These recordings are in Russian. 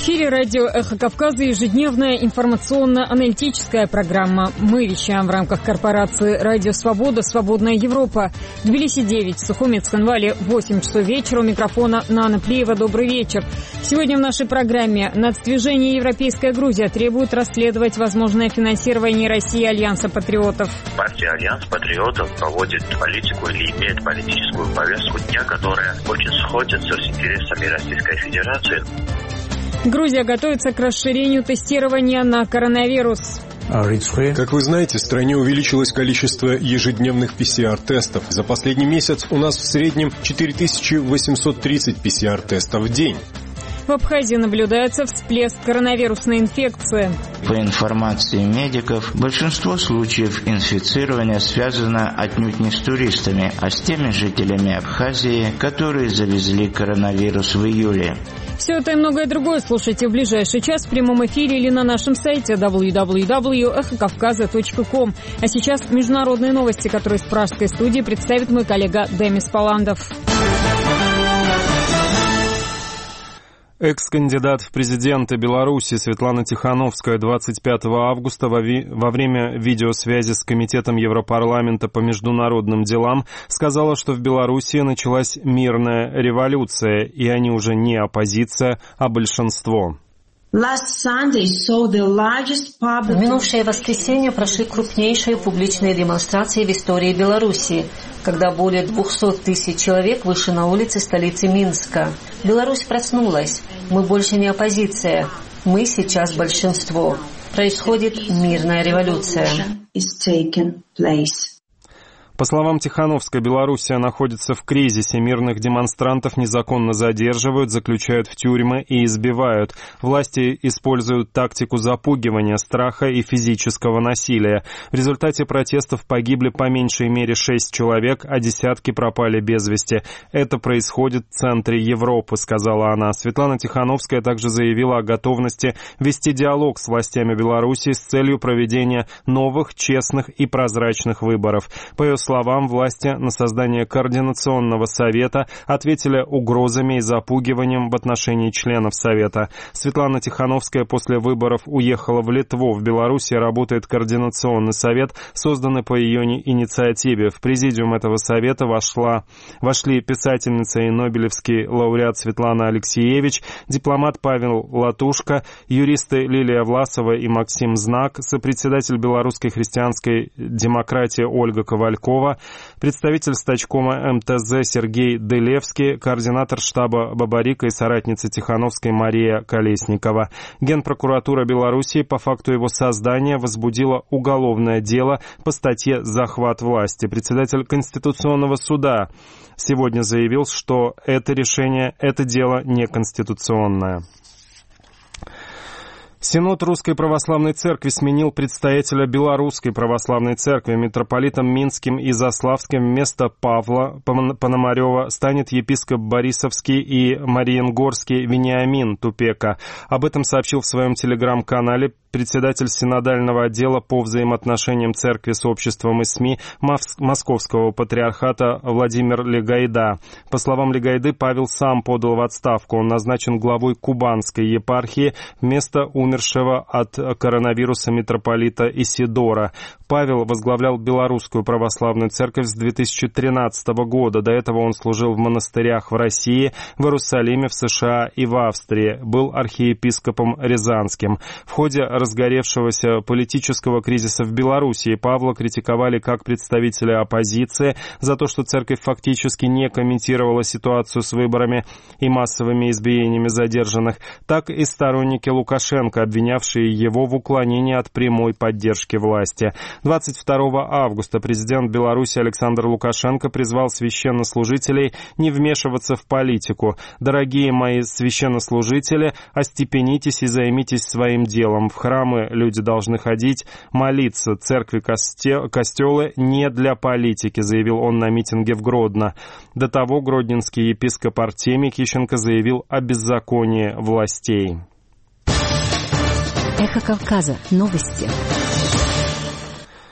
эфире радио «Эхо Кавказа» ежедневная информационно-аналитическая программа. Мы вещаем в рамках корпорации «Радио Свобода», «Свободная Европа». Тбилиси 9, Сухумец, Ханвали 8 часов вечера. У микрофона Нана Плиева. Добрый вечер. Сегодня в нашей программе нацдвижение «Европейская Грузия» требует расследовать возможное финансирование России Альянса патриотов. Партия «Альянс патриотов» проводит политику или имеет политическую повестку дня, которая очень сходится с интересами Российской Федерации. Грузия готовится к расширению тестирования на коронавирус. Как вы знаете, в стране увеличилось количество ежедневных ПЦР-тестов. За последний месяц у нас в среднем 4830 ПЦР-тестов в день. В Абхазии наблюдается всплеск коронавирусной инфекции. По информации медиков, большинство случаев инфицирования связано отнюдь не с туристами, а с теми жителями Абхазии, которые завезли коронавирус в июле. Все это и многое другое слушайте в ближайший час в прямом эфире или на нашем сайте www.ekhokavkaza.com. А сейчас международные новости, которые из пражской студии представит мой коллега Демис Паландов. Экс-кандидат в президенты Беларуси Светлана Тихановская 25 августа во время видеосвязи с Комитетом Европарламента по международным делам сказала, что в Беларуси началась мирная революция, и они уже не оппозиция, а большинство. В минувшее воскресенье прошли крупнейшие публичные демонстрации в истории Беларуси, когда более 200 тысяч человек вышли на улицы столицы Минска. Беларусь проснулась. Мы больше не оппозиция. Мы сейчас большинство. Происходит мирная революция. По словам Тихановской, Белоруссия находится в кризисе. Мирных демонстрантов незаконно задерживают, заключают в тюрьмы и избивают. Власти используют тактику запугивания, страха и физического насилия. В результате протестов погибли по меньшей мере 6 человек, а десятки пропали без вести. Это происходит в центре Европы, сказала она. Светлана Тихановская также заявила о готовности вести диалог с властями Беларуси с целью проведения новых, честных и прозрачных выборов. По ее словам, власти на создание Координационного совета ответили угрозами и запугиванием в отношении членов совета. Светлана Тихановская после выборов уехала в Литву. В Беларуси работает Координационный совет, созданный по ее инициативе. В президиум этого совета вошли писательница и нобелевский лауреат Светлана Алексеевич, дипломат Павел Латушко, юристы Лилия Власова и Максим Знак, сопредседатель белорусской христианской демократии Ольга Ковалькова, представитель стачкома МТЗ Сергей Делевский, координатор штаба Бабарика и соратница Тихановской Мария Колесникова. Генпрокуратура Белоруссии по факту его создания возбудила уголовное дело по статье «Захват власти». Председатель Конституционного суда сегодня заявил, что это дело неконституционное. Синод Русской Православной Церкви сменил предстоятеля Белорусской Православной Церкви. Митрополитом Минским и Заславским вместо Павла Пономарева станет епископ Борисовский и Мариенгорский Вениамин Тупека. Об этом сообщил в своем телеграм-канале председатель синодального отдела по взаимоотношениям церкви с обществом и СМИ Московского патриархата Владимир Легайда. По словам Легайды, Павел сам подал в отставку. Он назначен главой Кубанской епархии вместо умершего от коронавируса митрополита Исидора. Павел возглавлял Белорусскую Православную Церковь с 2013 года. До этого он служил в монастырях в России, в Иерусалиме, в США и в Австрии. Был архиепископом Рязанским. В ходе разгоревшегося политического кризиса в Белоруссии Павла критиковали как представители оппозиции за то, что церковь фактически не комментировала ситуацию с выборами и массовыми избиениями задержанных, так и сторонники Лукашенко, обвинявшие его в уклонении от прямой поддержки власти. 22 августа президент Беларуси Александр Лукашенко призвал священнослужителей не вмешиваться в политику. «Дорогие мои священнослужители, остепенитесь и займитесь своим делом. В храмы люди должны ходить, молиться. Церкви, костелы не для политики», заявил он на митинге в Гродно. До того гродненский епископ Артемий Кищенко заявил о беззаконии властей. Эхо Кавказа. Новости.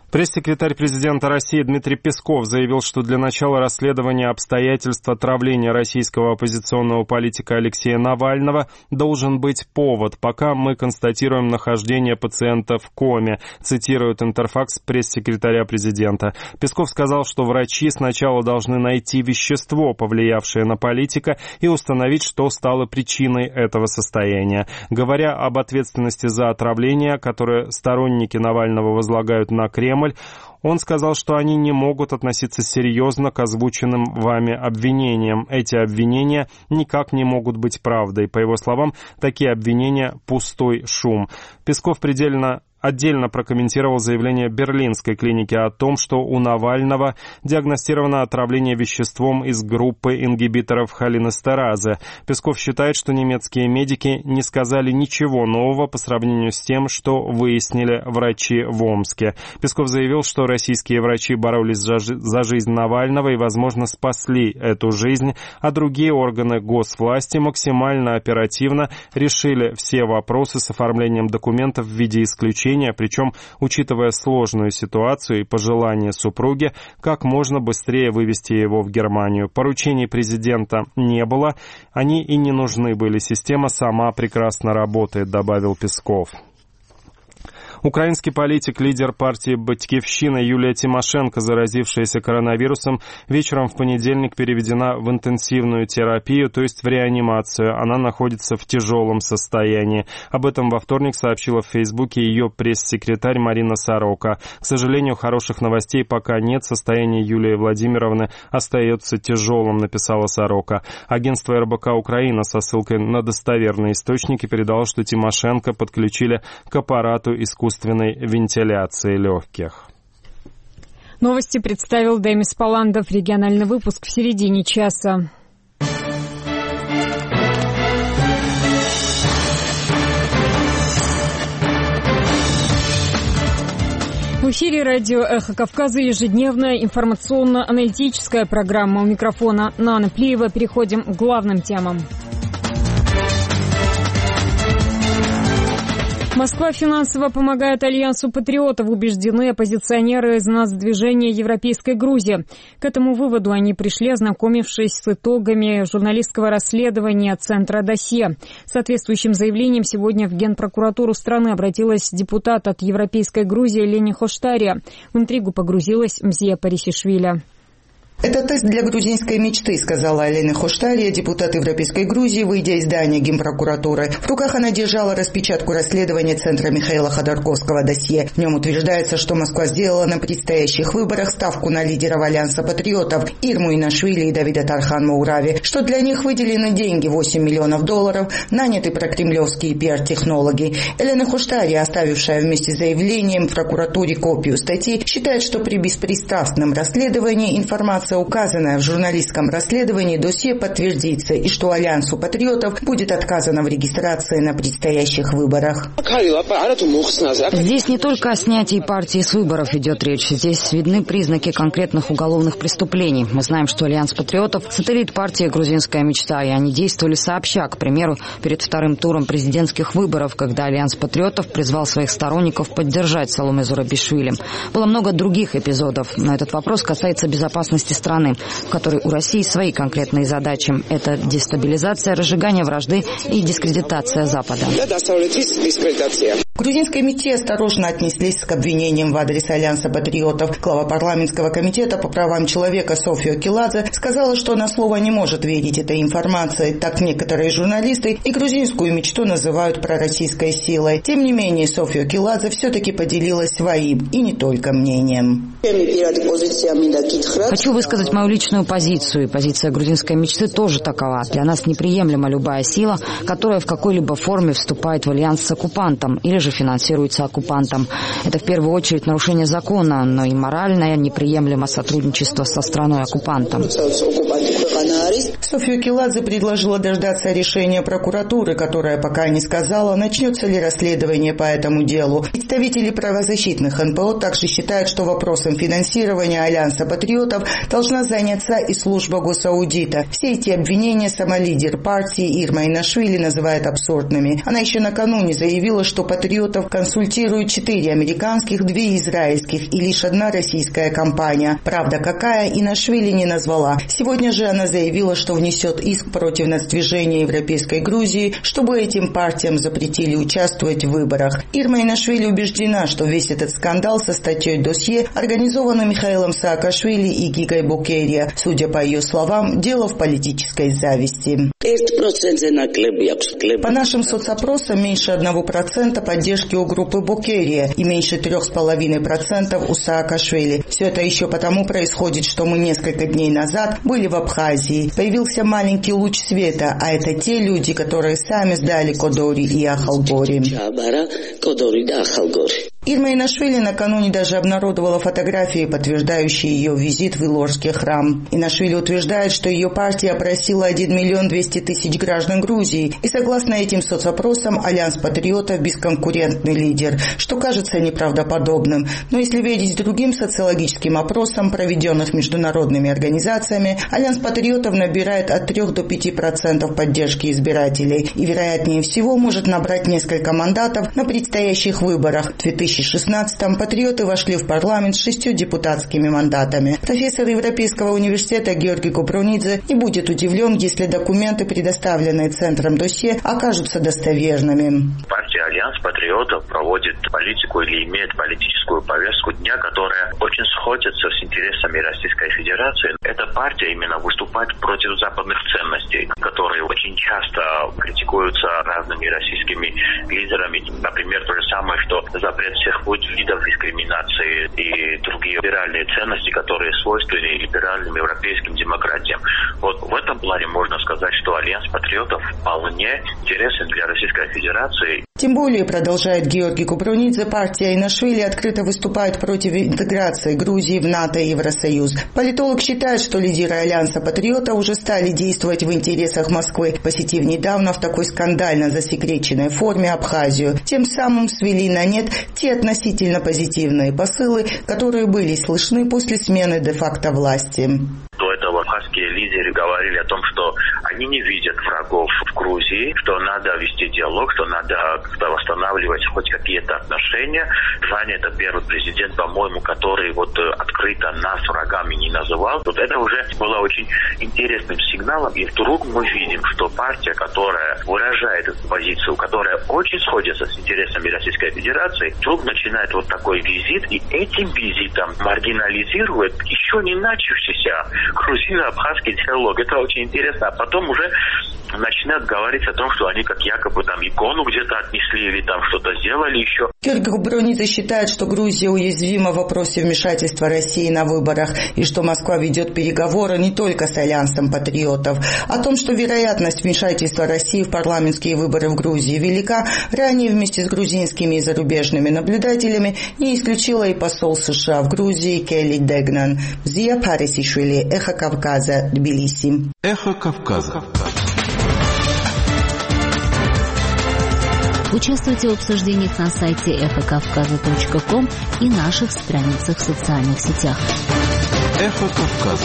Пресс-секретарь президента России Дмитрий Песков заявил, что для начала расследования обстоятельств отравления российского оппозиционного политика Алексея Навального должен быть повод, пока мы констатируем нахождение пациента в коме, цитирует Интерфакс пресс-секретаря президента. Песков сказал, что врачи сначала должны найти вещество, повлиявшее на политика, и установить, что стало причиной этого состояния. Говоря об ответственности за отравление, которое сторонники Навального возлагают на Кремль, он сказал, что они не могут относиться серьезно к озвученным вами обвинениям. Эти обвинения никак не могут быть правдой. По его словам, такие обвинения – пустой шум. Песков отдельно прокомментировал заявление берлинской клиники о том, что у Навального диагностировано отравление веществом из группы ингибиторов холинестеразы. Песков считает, что немецкие медики не сказали ничего нового по сравнению с тем, что выяснили врачи в Омске. Песков заявил, что российские врачи боролись за жизнь Навального и, возможно, спасли эту жизнь, а другие органы госвласти максимально оперативно решили все вопросы с оформлением документов в виде исключения, причем, учитывая сложную ситуацию и пожелания супруги, как можно быстрее вывести его в Германию. Поручений президента не было, они и не нужны были. Система сама прекрасно работает, добавил Песков. Украинский политик, лидер партии «Батькивщина» Юлия Тимошенко, заразившаяся коронавирусом, вечером в понедельник переведена в интенсивную терапию, то есть в реанимацию. Она находится в тяжелом состоянии. Об этом во вторник сообщила в Фейсбуке ее пресс-секретарь Марина Сорока. К сожалению, хороших новостей пока нет. Состояние Юлии Владимировны остается тяжелым, написала Сорока. Агентство РБК Украина со ссылкой на достоверные источники передало, что Тимошенко подключили к аппарату искусственной вентиляции легких. Новости представил Демис Паландов. Региональный выпуск в середине часа. В эфире радио «Эхо Кавказа» ежедневная информационно-аналитическая программа. У микрофона Нана Плиева. Переходим к главным темам. Москва финансово помогает Альянсу патриотов, убеждены оппозиционеры из нацдвижения «Европейской Грузии». К этому выводу они пришли, ознакомившись с итогами журналистского расследования Центра «Досье». С соответствующим заявлением сегодня в Генпрокуратуру страны обратилась депутат от «Европейской Грузии» Элена Хоштария. В интригу погрузилась Мзия Парисишвили. «Это тест для грузинской мечты», — сказала Элена Хоштария, депутат Европейской Грузии, выйдя из здания Генпрокуратуры. В руках она держала распечатку расследования Центра Михаила Ходорковского «Досье». В нем утверждается, что Москва сделала на предстоящих выборах ставку на лидеров Альянса патриотов Ирму Инашвили и Давида Тархан-Маурави, что для них выделены деньги $8 миллионов, наняты прокремлевские пиар-технологи. Элена Хоштария, оставившая вместе с заявлением в прокуратуре копию статьи, считает, что при беспристрастном расследовании информация, указанная в журналистском расследовании «Досье», подтвердится, и что Альянсу патриотов будет отказано в регистрации на предстоящих выборах. Здесь не только о снятии партии с выборов идет речь. Здесь видны признаки конкретных уголовных преступлений. Мы знаем, что Альянс патриотов – сателлит партии «Грузинская мечта», и они действовали сообща, к примеру, перед вторым туром президентских выборов, когда Альянс патриотов призвал своих сторонников поддержать Саломе Зурабишвили. Было много других эпизодов, но этот вопрос касается безопасности страны, в которой у России свои конкретные задачи. Это дестабилизация, разжигание вражды и дискредитация Запада. В грузинской МИТе осторожно отнеслись к обвинениям в адрес Альянса патриотов. Глава парламентского комитета по правам человека Софья Киладзе сказала, что на слово не может верить этой информации. Так некоторые журналисты и грузинскую мечту называют пророссийской силой. Тем не менее, Софья Киладзе все-таки поделилась своим и не только мнением. Хочу высказать мою личную позицию. И позиция грузинской мечты тоже такова. Для нас неприемлема любая сила, которая в какой-либо форме вступает в альянс с оккупантом или же финансируется оккупантом. Это в первую очередь нарушение закона, но и моральное неприемлемо сотрудничество со страной-оккупантом. Софья Киладзе предложила дождаться решения прокуратуры, которая пока не сказала, начнется ли расследование по этому делу. Представители правозащитных НПО также считают, что вопросом финансирования Альянса патриотов должна заняться и служба госаудита. Все эти обвинения сама лидер партии Ирма Инашвили называет абсурдными. Она еще накануне заявила, что патриотов консультируют 4 американских, 2 израильских и лишь 1 российская компания. Правда, какая, Инашвили не назвала. Сегодня же она заявила, что внесет иск против нацдвижения Европейской Грузии, чтобы этим партиям запретили участвовать в выборах. Ирма Инашвили убеждена, что весь этот скандал со статьей «Досье» организован Михаилом Саакашвили и Гигой Букерия. Судя по ее словам, дело в политической зависти. По нашим соцопросам меньше 1% поддержки у группы Букерия и меньше 3,5% у Саакашвили. Все это еще потому происходит, что мы несколько дней назад были в Абхазии. Появился маленький луч света, а это те люди, которые сами сдали Кодори и Ахалгори. Ирма Инашвили накануне даже обнародовала фотографии, подтверждающие ее визит в Илорский храм. Инашвили утверждает, что ее партия опросила 1 200 000 граждан Грузии, и согласно этим соцопросам Альянс патриотов бесконкурентный лидер, что кажется неправдоподобным. Но если верить другим социологическим опросам, проведенных международными организациями, Альянс патриотов набирает от 3 до 5% поддержки избирателей и, вероятнее всего, может набрать несколько мандатов на предстоящих выборах. В 2016-м патриоты вошли в парламент с 6 депутатскими мандатами. Профессор Европейского университета Георгий Купрунидзе не будет удивлен, если документы, предоставленные Центром «Досье», окажутся достоверными. Партия Альянс патриотов проводит политику или имеет политическую повестку дня, которая очень сходится с интересами Российской Федерации. Эта партия именно выступает против западных ценностей, которые очень часто критикуются разными российскими лидерами. Например, то же самое, что запрет всех видов дискриминации и другие либеральные ценности, которые свойственны либеральным европейским демократиям. Вот в этом плане можно сказать, что Альянс патриотов вполне интересен для Российской Федерации. Тем более, продолжает Георгий Купрунидзе, партия Инашвили открыто выступает против интеграции Грузии в НАТО и Евросоюз. Политолог считает, что лидеры Альянса патриотов уже стали действовать в интересах Москвы, посетив недавно в такой скандально засекреченной форме Абхазию. Тем самым свели на нет те относительно позитивные посылы, которые были слышны после смены де-факто власти. До этого абхазские лидеры говорили о том, что они не видят врагов в Грузии, что надо вести диалог, что надо как-то восстанавливать хоть какие-то отношения. Жан — это первый президент, по-моему, который вот открыто нас врагами не называл. Вот это уже было очень интересным сигналом. И вдруг мы видим, что партия, которая выражает эту позицию, которая очень сходится с интересами Российской Федерации, вдруг начинает вот такой визит, и этим визитом маргинализирует еще не начавшийся грузино-абхазский диалог. Это очень интересно. А потом уже начинают говорить о том, что они как якобы там икону где-то отнесли или там что-то сделали еще. Георгий Купрунидзе считает, что Грузия уязвима в вопросе вмешательства России на выборах и что Москва ведет переговоры не только с Альянсом патриотов. О том, что вероятность вмешательства России в парламентские выборы в Грузии велика, ранее вместе с грузинскими и зарубежными наблюдателями не исключила и посол США в Грузии Келли Дегнан. Зия Парисишвили, Эхо Кавказа, Тбилиси. Эхо Кавказа. Участвуйте в обсуждениях на сайте эхокавказа.ком и наших страницах в социальных сетях. Эхо Кавказа.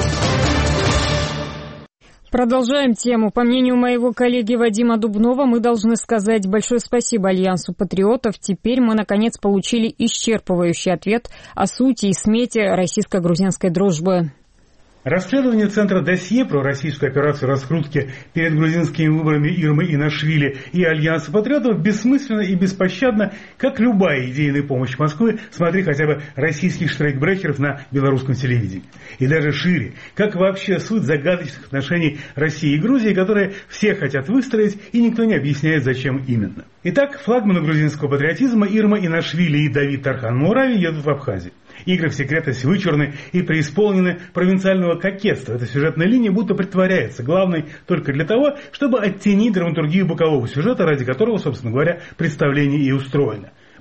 Продолжаем тему. По мнению моего коллеги Вадима Дубнова, мы должны сказать большое спасибо Альянсу патриотов. Теперь мы, наконец, получили исчерпывающий ответ о сути и смете российско-грузинской дружбы. Расследование Центра «Досье» про российскую операцию раскрутки перед грузинскими выборами Ирмы Инашвили и Альянса патриотов бессмысленно и беспощадно, как любая идейная помощь Москвы, смотри хотя бы российских штрейкбрехеров на белорусском телевидении. И даже шире, как вообще суть загадочных отношений России и Грузии, которые все хотят выстроить, и никто не объясняет, зачем именно. Итак, флагманы грузинского патриотизма Ирма Инашвили и Давид Тархан Мурави едут в Абхазию. Игры в секретность вычурны и преисполнены провинциального кокетства. Эта сюжетная линия будто притворяется главной только для того, чтобы оттенить драматургию бокового сюжета, ради которого, собственно говоря, представление и устроено.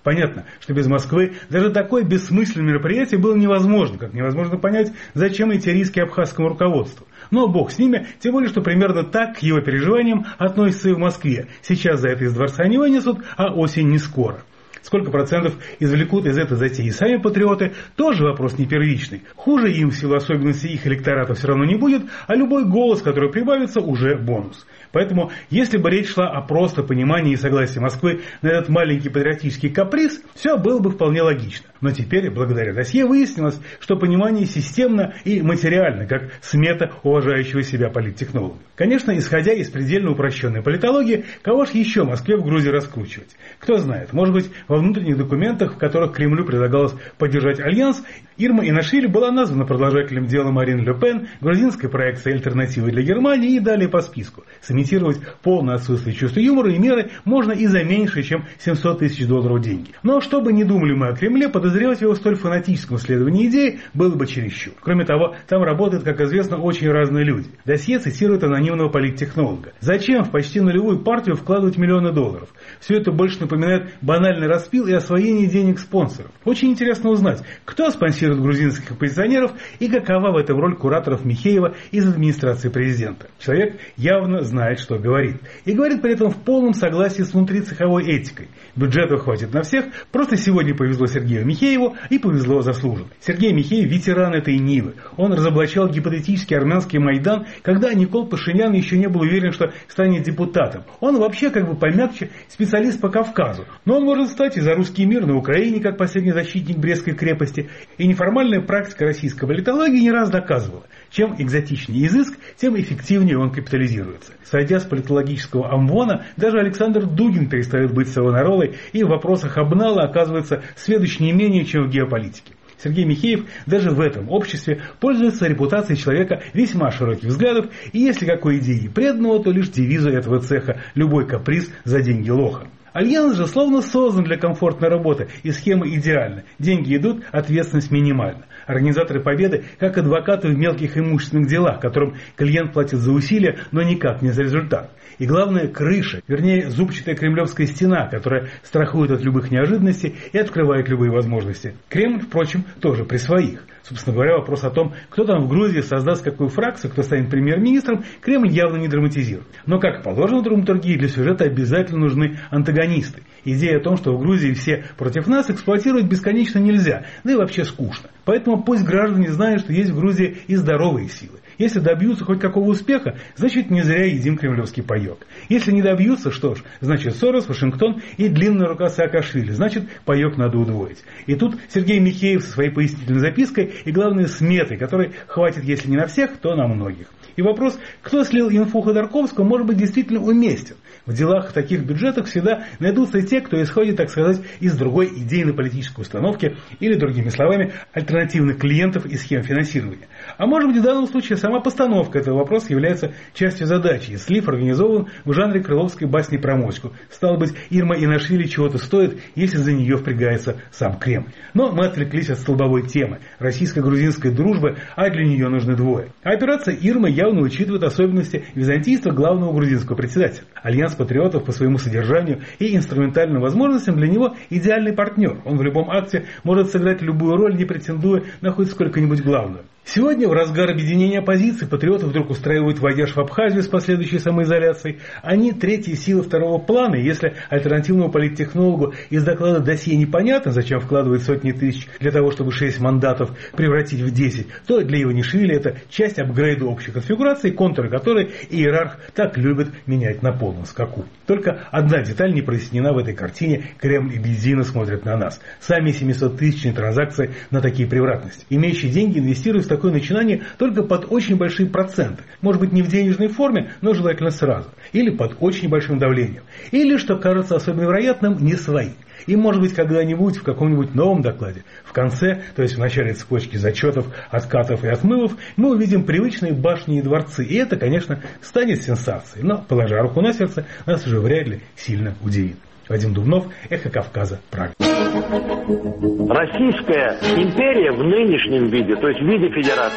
Понятно, что без Москвы даже такое бессмысленное мероприятие было невозможно, как невозможно понять, зачем эти риски абхазскому руководству. Но бог с ними, тем более, что примерно так к его переживаниям относятся и в Москве. Сейчас за это из дворца не вынесут, а осень не скоро. Сколько процентов извлекут из этой затеи сами патриоты, тоже вопрос не первичный. Хуже им в силу особенностей их электората все равно не будет, а любой голос, который прибавится, уже бонус. Поэтому, если бы речь шла о просто понимании и согласии Москвы на этот маленький патриотический каприз, все было бы вполне логично. Но теперь, благодаря досье, выяснилось, что понимание системно и материально, как смета уважающего себя политтехнолога. Конечно, исходя из предельно упрощенной политологии, кого ж еще Москве в Грузии раскручивать? Кто знает, может быть, во внутренних документах, в которых Кремлю предлагалось поддержать альянс, Ирма Инашвили была названа продолжателем дела Марин Ле Пен, грузинской проекцией альтернативы для Германии и далее по списку. Сымитировать полное отсутствие чувства юмора и меры можно и за меньше, чем $700 тысяч деньги. Но что бы ни думали мы о Кремле, подозревать его в столь фанатическом следовании идеи было бы чересчур. Кроме того, там работают, как известно, очень разные люди. Досье цитирует анонимного политтехнолога. Зачем в почти нулевую партию вкладывать миллионы долларов? Все это больше напоминает банальный распил и освоение денег спонсоров. Очень интересно узнать, кто спонсирует грузинских оппозиционеров и какова в этом роль кураторов Михеева из администрации президента. Человек явно знает, что говорит. И говорит при этом в полном согласии с внутрицеховой этикой. Бюджета хватит на всех, просто сегодня повезло Сергею Михееву и повезло заслуженно. Сергей Михеев ветеран этой Нивы. Он разоблачал гипотетический армянский Майдан, когда Никол Пашинян еще не был уверен, что станет депутатом. Он вообще как бы помягче специалист по Кавказу. Но он может стать и за русский мир на Украине, как последний защитник Брестской крепости. И неформальная практика российской политологии не раз доказывала, чем экзотичнее изыск, тем эффективнее он капитализируется. Сойдя с политологического амвона, даже Александр Дугин перестает быть Савонаролой и в вопросах обнала оказывается сведущ не менее, чем в геополитике. Сергей Михеев даже в этом обществе пользуется репутацией человека весьма широких взглядов, и если какой идеи преданного, то лишь девизу этого цеха «любой каприз за деньги лоха». Альянс же словно создан для комфортной работы, и схема идеальна. Деньги идут, ответственность минимальна. Организаторы победы как адвокаты в мелких имущественных делах, которым клиент платит за усилия, но никак не за результат. И главное, крыша, вернее зубчатая кремлевская стена, которая страхует от любых неожиданностей и открывает любые возможности. Кремль, впрочем, тоже при своих. Собственно говоря, вопрос о том, кто там в Грузии создаст какую фракцию, кто станет премьер-министром, Кремль явно не драматизирует. Но, как положено в драматургии, для сюжета обязательно нужны антагонисты. Идея о том, что в Грузии все против нас, эксплуатировать бесконечно нельзя, да и вообще скучно. Поэтому пусть граждане знают, что есть в Грузии и здоровые силы. Если добьются хоть какого успеха, значит не зря едим кремлевский паек. Если не добьются, что ж, значит Сорос, Вашингтон и длинная рука Саакашвили, значит паек надо удвоить. И тут Сергей Михеев со своей пояснительной запиской и, главное, сметой, которой хватит, если не на всех, то на многих. И вопрос, кто слил инфу Ходорковскому, может быть действительно уместен. В делах в таких бюджетах всегда найдутся те, кто исходит, так сказать, из другой идейно-политической установки или, другими словами, альтернативных клиентов и схем финансирования. А может быть в данном случае сама постановка этого вопроса является частью задачи, и слив организован в жанре крыловской басни про моську. Стало быть, Ирма Инашвили чего-то стоит, если за нее впрягается сам Кремль. Но мы отвлеклись от столбовой темы. Российско-грузинской дружбы, а для нее нужны двое. А операция Ирма явно учитывает особенности византийства главного грузинского председателя. Альянс патриотов по своему содержанию и инструментальным возможностям для него идеальный партнер. Он в любом акте может сыграть любую роль, не претендуя на хоть сколько-нибудь главную. Сегодня, в разгар объединения оппозиции, патриоты вдруг устраивают вояж в Абхазию с последующей самоизоляцией. Они третья сила второго плана, и если альтернативному политтехнологу из доклада досье непонятно, зачем вкладывать сотни тысяч для того, чтобы 6 мандатов превратить в 10, то для Иванишвили это часть апгрейда общей конфигурации, контуры которой иерарх так любит менять на полном скаку. Только одна деталь не прояснена в этой картине: Кремль и Бельзина смотрят на нас. Сами 700-тысячные транзакции на такие превратности. Имеющие деньги инвестируют в такое начинание только под очень большие проценты. Может быть, не в денежной форме, но желательно сразу. Или под очень большим давлением. Или, что кажется особенно вероятным, не свои. И, может быть, когда-нибудь в каком-нибудь новом докладе, в конце, то есть в начале цепочки зачетов, откатов и отмывов, мы увидим привычные башни и дворцы. И это, конечно, станет сенсацией. Но, положа руку на сердце, нас уже вряд ли сильно удивит. Вадим Дубнов, Эхо Кавказа, Прага. Российская империя в нынешнем виде, то есть в виде федерации,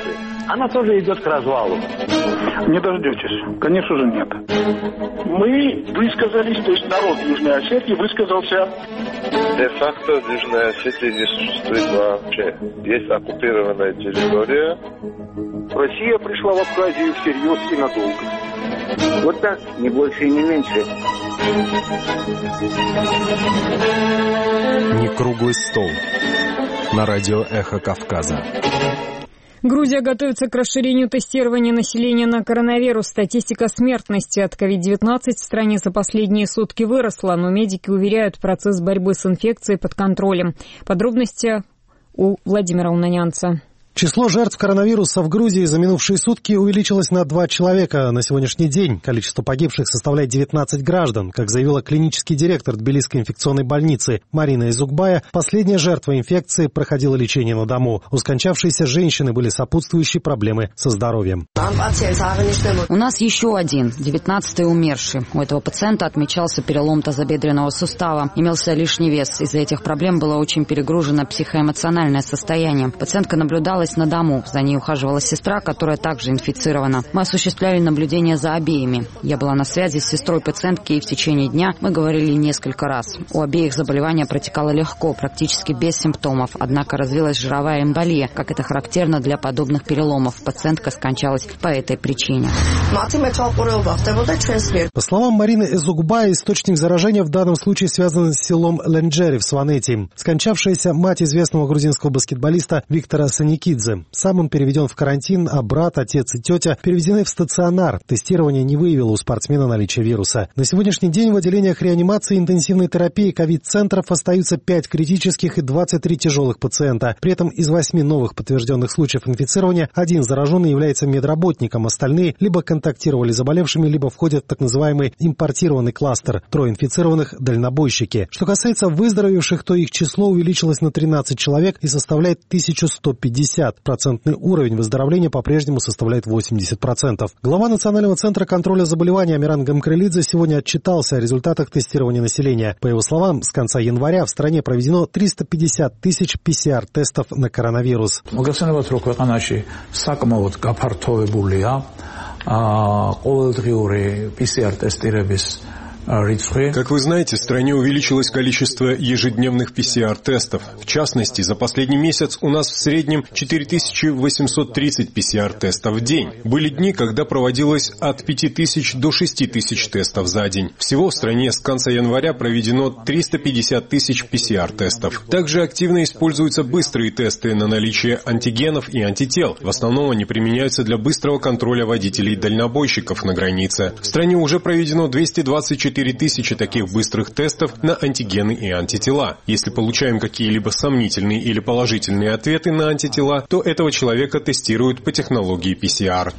она тоже идет к развалу. Не дождетесь. Конечно же, нет. Мы высказались, то есть народ Южной Осетии высказался. Де-факто Южная Осетия не существует вообще. Есть оккупированная территория. Россия пришла в Абхазию всерьез и надолго. Вот так, не больше и не меньше. Не круглый стол. На радио «Эхо Кавказа». Грузия готовится к расширению тестирования населения на коронавирус. Статистика смертности от COVID-19 в стране за последние сутки выросла, но медики уверяют, процесс борьбы с инфекцией под контролем. Подробности у Владимира Унанянца. Число жертв коронавируса в Грузии за минувшие сутки увеличилось на 2 человека. На сегодняшний день количество погибших составляет 19 граждан. Как заявила клинический директор Тбилисской инфекционной больницы Марина Изукбая, последняя жертва инфекции проходила лечение на дому. У скончавшейся женщины были сопутствующие проблемы со здоровьем. У нас еще один, 19-й умерший. У этого пациента отмечался перелом тазобедренного сустава. Имелся лишний вес. Из-за этих проблем было очень перегружено психоэмоциональное состояние. Пациентка наблюдалась на дому. За ней ухаживала сестра, которая также инфицирована. Мы осуществляли наблюдение за обеими. Я была на связи с сестрой пациентки, и в течение дня мы говорили несколько раз. У обеих заболевание протекало легко, практически без симптомов. Однако развилась жировая эмболия, как это характерно для подобных переломов. Пациентка скончалась по этой причине. По словам Марины Изукбай, источник заражения в данном случае связан с селом Ленджери в Сванетии. Скончавшаяся мать известного грузинского баскетболиста Виктора Саникидзе. Сам он переведен в карантин, а брат, отец и тетя переведены в стационар. Тестирование не выявило у спортсмена наличие вируса. На сегодняшний день в отделениях реанимации и интенсивной терапии ковид-центров остаются 5 критических и 23 тяжелых пациента. При этом из 8 новых подтвержденных случаев инфицирования 1 зараженный является медработником, остальные либо контактировали с заболевшими, либо входят в так называемый импортированный кластер. 3 инфицированных – дальнобойщики. Что касается выздоровевших, то их число увеличилось на 13 человек и составляет 1150. Процентный уровень выздоровления по-прежнему составляет 80%. Глава Национального центра контроля заболеваний Амиран Гамкрелидзе сегодня отчитался о результатах тестирования населения. По его словам, с конца января в стране проведено 350 тысяч PCR-тестов на коронавирус. Как вы знаете, в стране увеличилось количество ежедневных PCR-тестов. В частности, за последний месяц у нас в среднем 4830 PCR-тестов в день. Были дни, когда проводилось от 5000 до 6000 тестов за день. Всего в стране с конца января проведено 350 тысяч PCR-тестов. Также активно используются быстрые тесты на наличие антигенов и антител. В основном они применяются для быстрого контроля водителей-дальнобойщиков на границе. В стране уже проведено 224 тысячи таких быстрых тестов на антигены и антитела. Если получаем какие-либо сомнительные или положительные ответы на антитела, то этого человека тестируют по технологии PCR.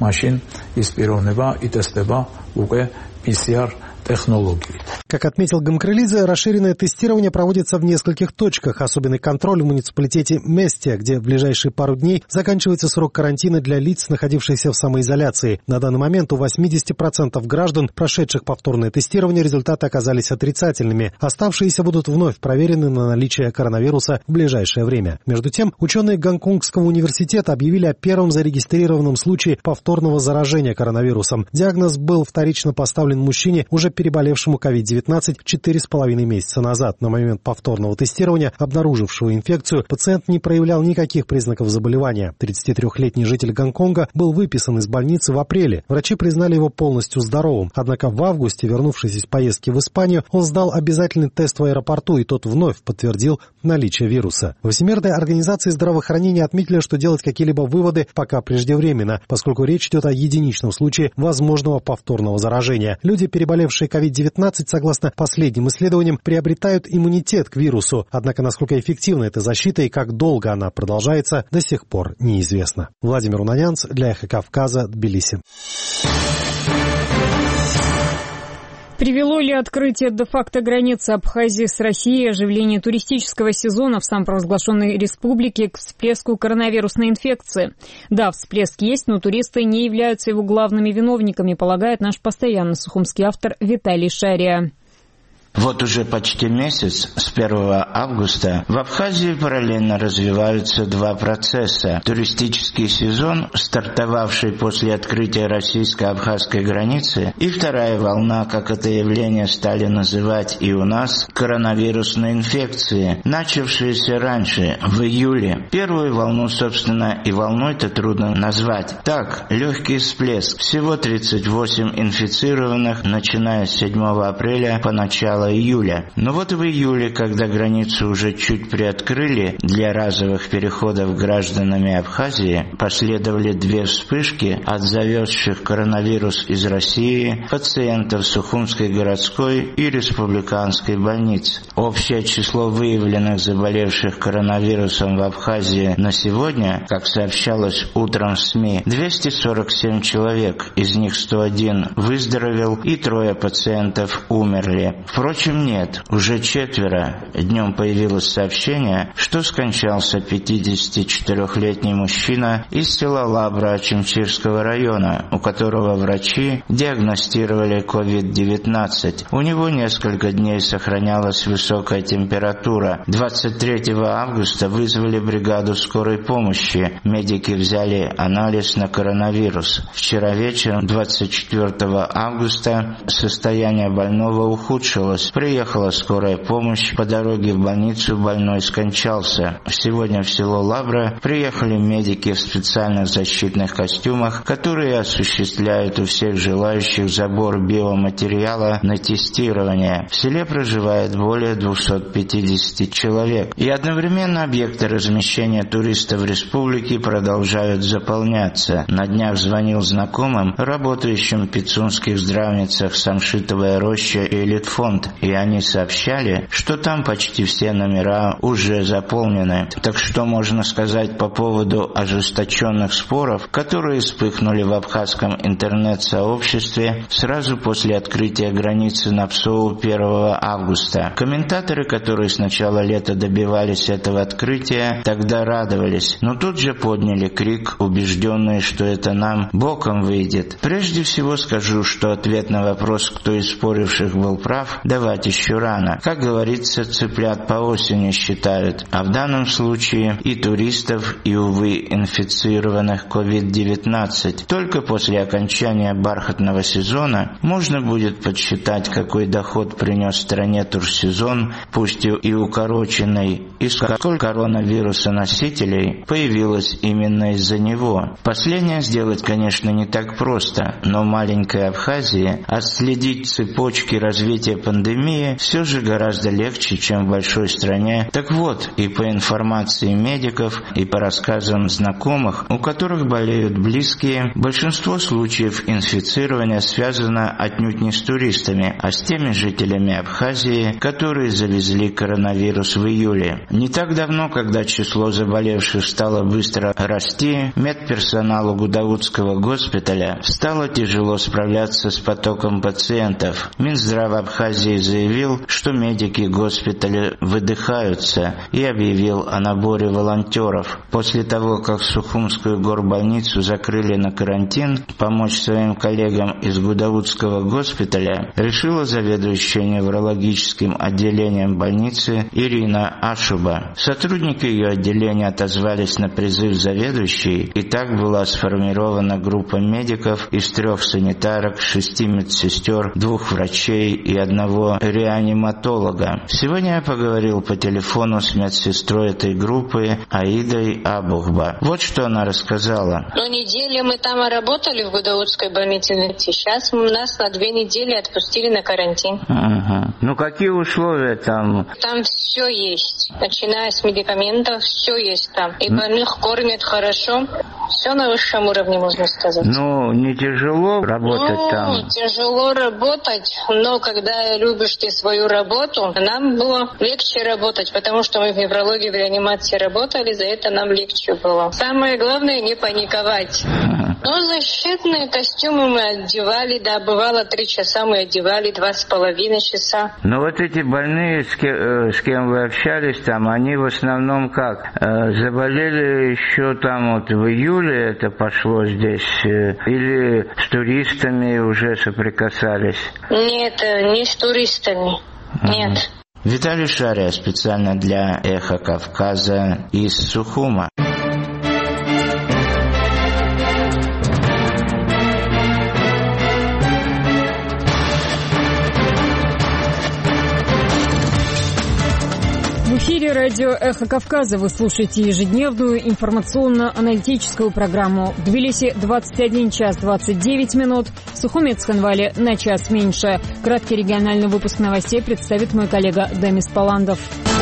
Как отметил Гамкрелидзе, расширенное тестирование проводится в нескольких точках. Особенный контроль в муниципалитете Местия, где в ближайшие пару дней заканчивается срок карантина для лиц, находившихся в самоизоляции. На данный момент у 80% граждан, прошедших повторное тестирование, результаты оказались отрицательными. Оставшиеся будут вновь проверены на наличие коронавируса в ближайшее время. Между тем, ученые Гонконгского университета объявили о первом зарегистрированном случае повторного заражения коронавирусом. Диагноз был вторично поставлен мужчине, уже переболевшему COVID-19 4,5 месяца назад. На момент повторного тестирования, обнаружившего инфекцию, пациент не проявлял никаких признаков заболевания. 33-летний житель Гонконга был выписан из больницы в апреле. Врачи признали его полностью здоровым. Однако в августе, вернувшись из поездки в Испанию, он сдал обязательный тест в аэропорту, и тот вновь подтвердил наличие вируса. В Всемирной организации здравоохранения отметили, что делать какие-либо выводы пока преждевременно, поскольку речь идет о единичном случае возможного повторного заражения. Люди, переболевшие COVID-19, согласно последним исследованиям, приобретают иммунитет к вирусу. Однако, насколько эффективна эта защита и как долго она продолжается, до сих пор неизвестно. Владимир Унанянц для «Эхо Кавказа», Тбилиси. Привело ли открытие де-факто границы Абхазии с Россией и оживление туристического сезона в самопровозглашенной республике к всплеску коронавирусной инфекции? Да, всплеск есть, но туристы не являются его главными виновниками, полагает наш постоянный сухумский автор Виталий Шария. Вот уже почти месяц, с 1 августа, в Абхазии параллельно развиваются два процесса. Туристический сезон, стартовавший после открытия российско-абхазской границы, и вторая волна, как это явление стали называть и у нас, коронавирусной инфекции, начавшиеся раньше, в июле. Первую волну, собственно, и волной-то трудно назвать. Так, легкий всплеск. Всего 38 инфицированных, начиная с 7 апреля по начало июля. Но вот в июле, когда границу уже чуть приоткрыли для разовых переходов гражданами Абхазии, последовали две вспышки от завезших коронавирус из России пациентов Сухумской городской и республиканской больниц. Общее число выявленных заболевших коронавирусом в Абхазии на сегодня, как сообщалось утром в СМИ, 247 человек, из них 101 выздоровел и 3 пациентов умерли. Впрочем, нет, уже 4. Днем появилось сообщение, что скончался 54-летний мужчина из села Лабра Очимчирского района, у которого врачи диагностировали COVID-19. У него несколько дней сохранялась высокая температура. 23 августа вызвали бригаду скорой помощи. Медики взяли анализ на коронавирус. Вчера вечером, 24 августа, состояние больного ухудшилось. Приехала скорая помощь. По дороге в больницу больной скончался. Сегодня в село Лабра приехали медики в специальных защитных костюмах, которые осуществляют у всех желающих забор биоматериала на тестирование. В селе проживает более 250 человек. И одновременно объекты размещения туристов в республике продолжают заполняться. На днях звонил знакомым, работающим в пицунских здравницах Самшитовая роща и Элитфонд, и они сообщали, что там почти все номера уже заполнены. Так что можно сказать по поводу ожесточенных споров, которые вспыхнули в абхазском интернет-сообществе сразу после открытия границы на Псоу 1 августа. Комментаторы, которые с начала лета добивались этого открытия, тогда радовались, но тут же подняли крик, убежденные, что это нам боком выйдет. Прежде всего скажу, что ответ на вопрос, кто из споривших был прав, давать еще рано. Как говорится, цыплят по осени считают, а в данном случае и туристов, и, увы, инфицированных COVID-19. Только после окончания бархатного сезона можно будет подсчитать, какой доход принес стране турсезон, пусть и укороченный, и сколько коронавируса носителей появилось именно из-за него. Последнее сделать, конечно, не так просто, но в маленькой Абхазии отследить цепочки развития пандемии все же гораздо легче, чем в большой стране. Так вот, и по информации медиков, и по рассказам знакомых, у которых болеют близкие, большинство случаев инфицирования связано отнюдь не с туристами, а с теми жителями Абхазии, которые завезли коронавирус в июле. Не так давно, когда число заболевших стало быстро расти, медперсоналу Гудаутского госпиталя стало тяжело справляться с потоком пациентов. Минздрав Абхазии заявил, что медики госпиталя выдыхаются, и объявил о наборе волонтеров. После того, как Сухумскую горбольницу закрыли на карантин, помочь своим коллегам из Гудаутского госпиталя решила заведующая неврологическим отделением больницы Ирина Ашуба. Сотрудники ее отделения отозвались на призыв заведующей, и так была сформирована группа медиков из 3 санитарок, 6 медсестер, 2 врачей и 1 реаниматолога. Сегодня я поговорил по телефону с медсестрой этой группы Аидой Абухба. Вот что она рассказала. Неделю мы там работали в Гудаутской больнице. Сейчас нас на 2 недели отпустили на карантин. Ага. Ну какие условия там? Там все есть. Начиная с медикаментов, все есть там. И больных кормят хорошо. Все на высшем уровне, можно сказать. Ну, не тяжело работать там? Тяжело работать, но когда любишь ты свою работу, нам было легче работать, потому что мы в неврологии, в реанимации работали, за это нам легче было. Самое главное — не паниковать. Но защитные костюмы мы одевали, да, бывало 3 часа мы одевали, 2,5 часа. Но вот эти больные, с кем вы общались там, они в основном как? Заболели еще там вот в июле это пошло здесь? Или с туристами уже соприкасались? Нет, не с туристами. Нет. Виталий Шария специально для «Эхо Кавказа» из Сухума. В эфире радио «Эхо Кавказа». Вы слушаете ежедневную информационно-аналитическую программу. В Тбилиси 21 час 29 минут. В Сухуме и Цхинвале на час меньше. Краткий региональный выпуск новостей представит мой коллега Демис Паландов.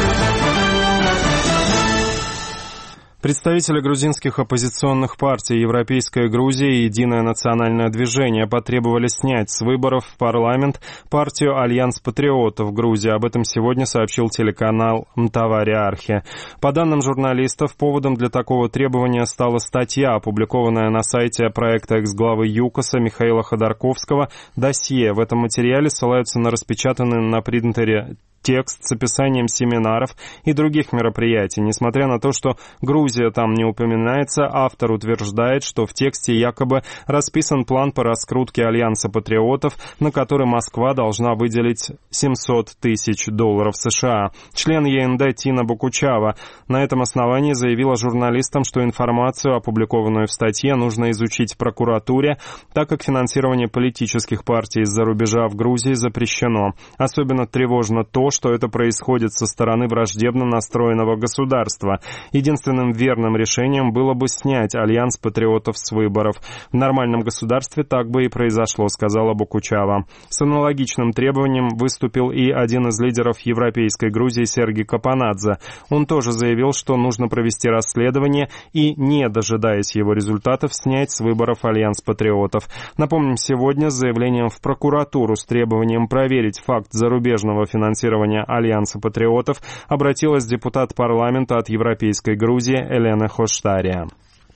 Представители грузинских оппозиционных партий «Европейская Грузия» и «Единое национальное движение» потребовали снять с выборов в парламент партию «Альянс патриотов» Грузии. Об этом сегодня сообщил телеканал МТВ-Архи. По данным журналистов, поводом для такого требования стала статья, опубликованная на сайте проекта экс-главы ЮКОСа Михаила Ходорковского «Досье». В этом материале ссылаются на распечатанный на принтере текст с описанием семинаров и других мероприятий. Несмотря на то, что Грузия там не упоминается, автор утверждает, что в тексте якобы расписан план по раскрутке Альянса патриотов, на который Москва должна выделить $700 тысяч США. Член ЕНД Тина Бокучава на этом основании заявила журналистам, что информацию, опубликованную в статье, нужно изучить в прокуратуре, так как финансирование политических партий из-за рубежа в Грузии запрещено. Особенно тревожно то, что это происходит со стороны враждебно настроенного государства. Единственным верным решением было бы снять Альянс патриотов с выборов. В нормальном государстве так бы и произошло, сказала Бокучава. С аналогичным требованием выступил и один из лидеров Европейской Грузии Сергей Капанадзе. Он тоже заявил, что нужно провести расследование и, не дожидаясь его результатов, снять с выборов Альянс патриотов. Напомним, сегодня с заявлением в прокуратуру с требованием проверить факт зарубежного финансирования Альянса патриотов обратилась депутат парламента от Европейской Грузии Елена Хоштария.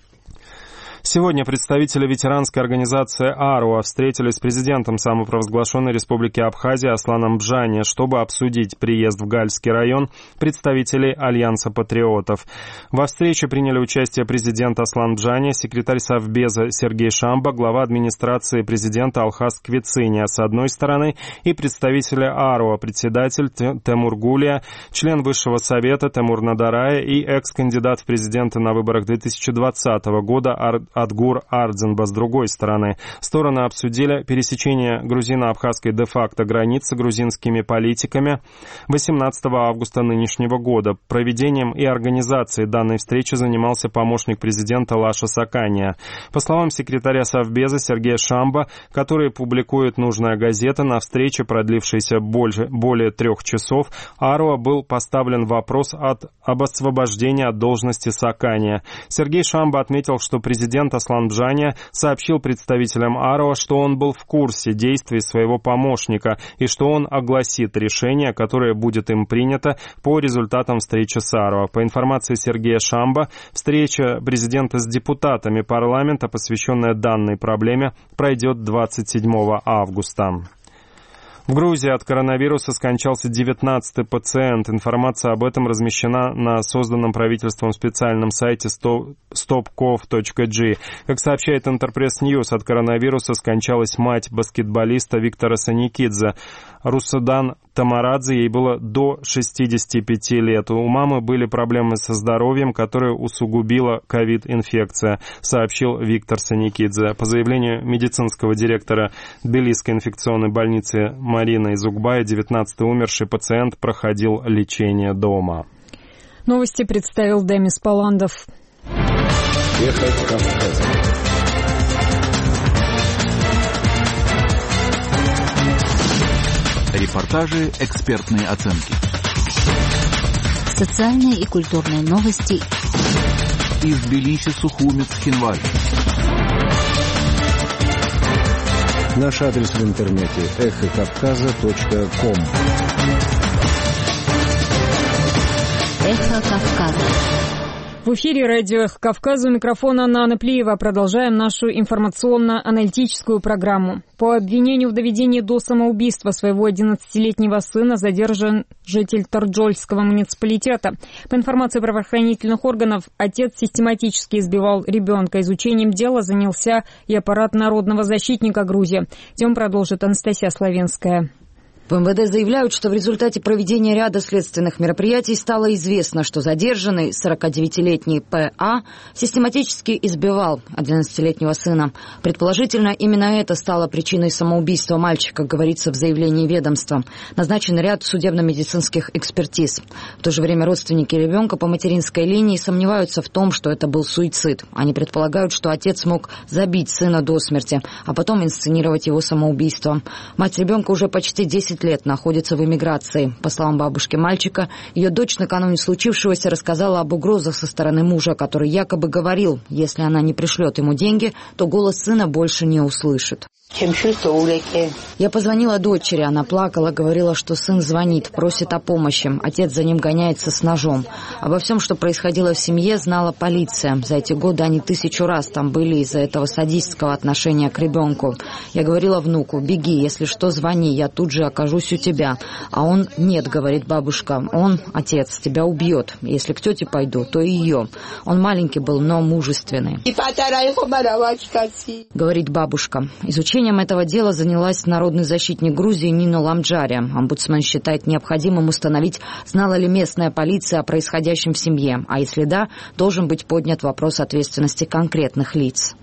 Сегодня представители ветеранской организации АРУА встретились с президентом самопровозглашенной республики Абхазия Асланом Бжани, чтобы обсудить приезд в Гальский район представителей Альянса патриотов. Во встрече приняли участие президент Аслан Бжани, секретарь Совбеза Сергей Шамба, глава администрации президента Алхас Квициния с одной стороны и представители АРУА, председатель Темур Гулия, член Высшего совета Темур Надарая и экс-кандидат в президенты на выборах 2020 года Адгур Ардзенба с другой стороны. Стороны обсудили пересечение грузино-абхазской де-факто границы грузинскими политиками 18 августа нынешнего года. Проведением и организацией данной встречи занимался помощник президента Лаша Сакания. По словам секретаря Совбеза Сергея Шамба, который публикует «Нужная газета», на встрече, продлившейся более 3 часов, АРУА был поставлен вопрос об освобождении от должности Сакания. Сергей Шамба отметил, что президент Аслан Бжани сообщил представителям АРУА, что он был в курсе действий своего помощника и что он огласит решение, которое будет им принято по результатам встречи с АРУА. По информации Сергея Шамба, встреча президента с депутатами парламента, посвященная данной проблеме, пройдет 27 августа. В Грузии от коронавируса скончался 19-й пациент. Информация об этом размещена на созданном правительством специальном сайте stopkov.g. Как сообщает Интерпресс Ньюс, от коронавируса скончалась мать баскетболиста Виктора Саникидзе. Русадан Тамарадзе, ей было до 65 лет. У мамы были проблемы со здоровьем, которые усугубила ковид-инфекция, сообщил Виктор Саникидзе. По заявлению медицинского директора Тбилисской инфекционной больницы Марины Изугбая, 19-й умерший пациент проходил лечение дома. Новости представил Демис Паландов. Эхо Кавказа. Репортажи, экспертные оценки. Социальные и культурные новости. Из Тбилиси, Сухуми, Цхинвали. Наш адрес в интернете эхокавказа.ком. Эхо Кавказа. В эфире радио «Эхо Кавказа», у микрофона Анна Плиева. Продолжаем нашу информационно-аналитическую программу. По обвинению в доведении до самоубийства своего 11-летнего сына задержан житель Торджольского муниципалитета. По информации правоохранительных органов, отец систематически избивал ребенка. Изучением дела занялся и аппарат Народного защитника Грузии. Тему продолжит Анастасия Славенская. В МВД заявляют, что в результате проведения ряда следственных мероприятий стало известно, что задержанный 49-летний П.А. систематически избивал 11-летнего сына. Предположительно, именно это стало причиной самоубийства мальчика, говорится в заявлении ведомства. Назначен ряд судебно-медицинских экспертиз. В то же время родственники ребенка по материнской линии сомневаются в том, что это был суицид. Они предполагают, что отец мог забить сына до смерти, а потом инсценировать его самоубийство. Мать ребенка уже почти 10 лет находится в эмиграции. По словам бабушки мальчика, ее дочь накануне случившегося рассказала об угрозах со стороны мужа, который якобы говорил, если она не пришлет ему деньги, то голос сына больше не услышит. Я позвонила дочери, она плакала, говорила, что сын звонит, просит о помощи. Отец за ним гоняется с ножом. Обо всем, что происходило в семье, знала полиция. За эти годы они 1000 раз там были из-за этого садистского отношения к ребенку. Я говорила внуку: беги, если что, звони, я тут же окажусь у тебя. А он: нет, говорит бабушка, он, отец, тебя убьет. Если к тете пойду, то и ее. Он маленький был, но мужественный. Говорит бабушка. Изучением этого дела занялась народный защитник Грузии Нина Ламджария. Омбудсмен считает необходимым установить, знала ли местная полиция о происходящем в семье, а если да, должен быть поднят вопрос ответственности конкретных лиц.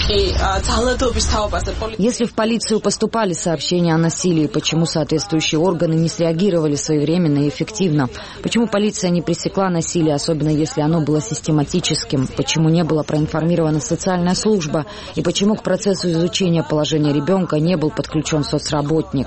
Если в полицию поступали сообщения о насилии, почему соответствующие органы не среагировали своевременно и эффективно? Почему полиция не пресекла насилие, особенно если оно было систематическим? Почему не была проинформирована социальная служба? И почему к процессу изучения положения ребенка не был подключен соцработник?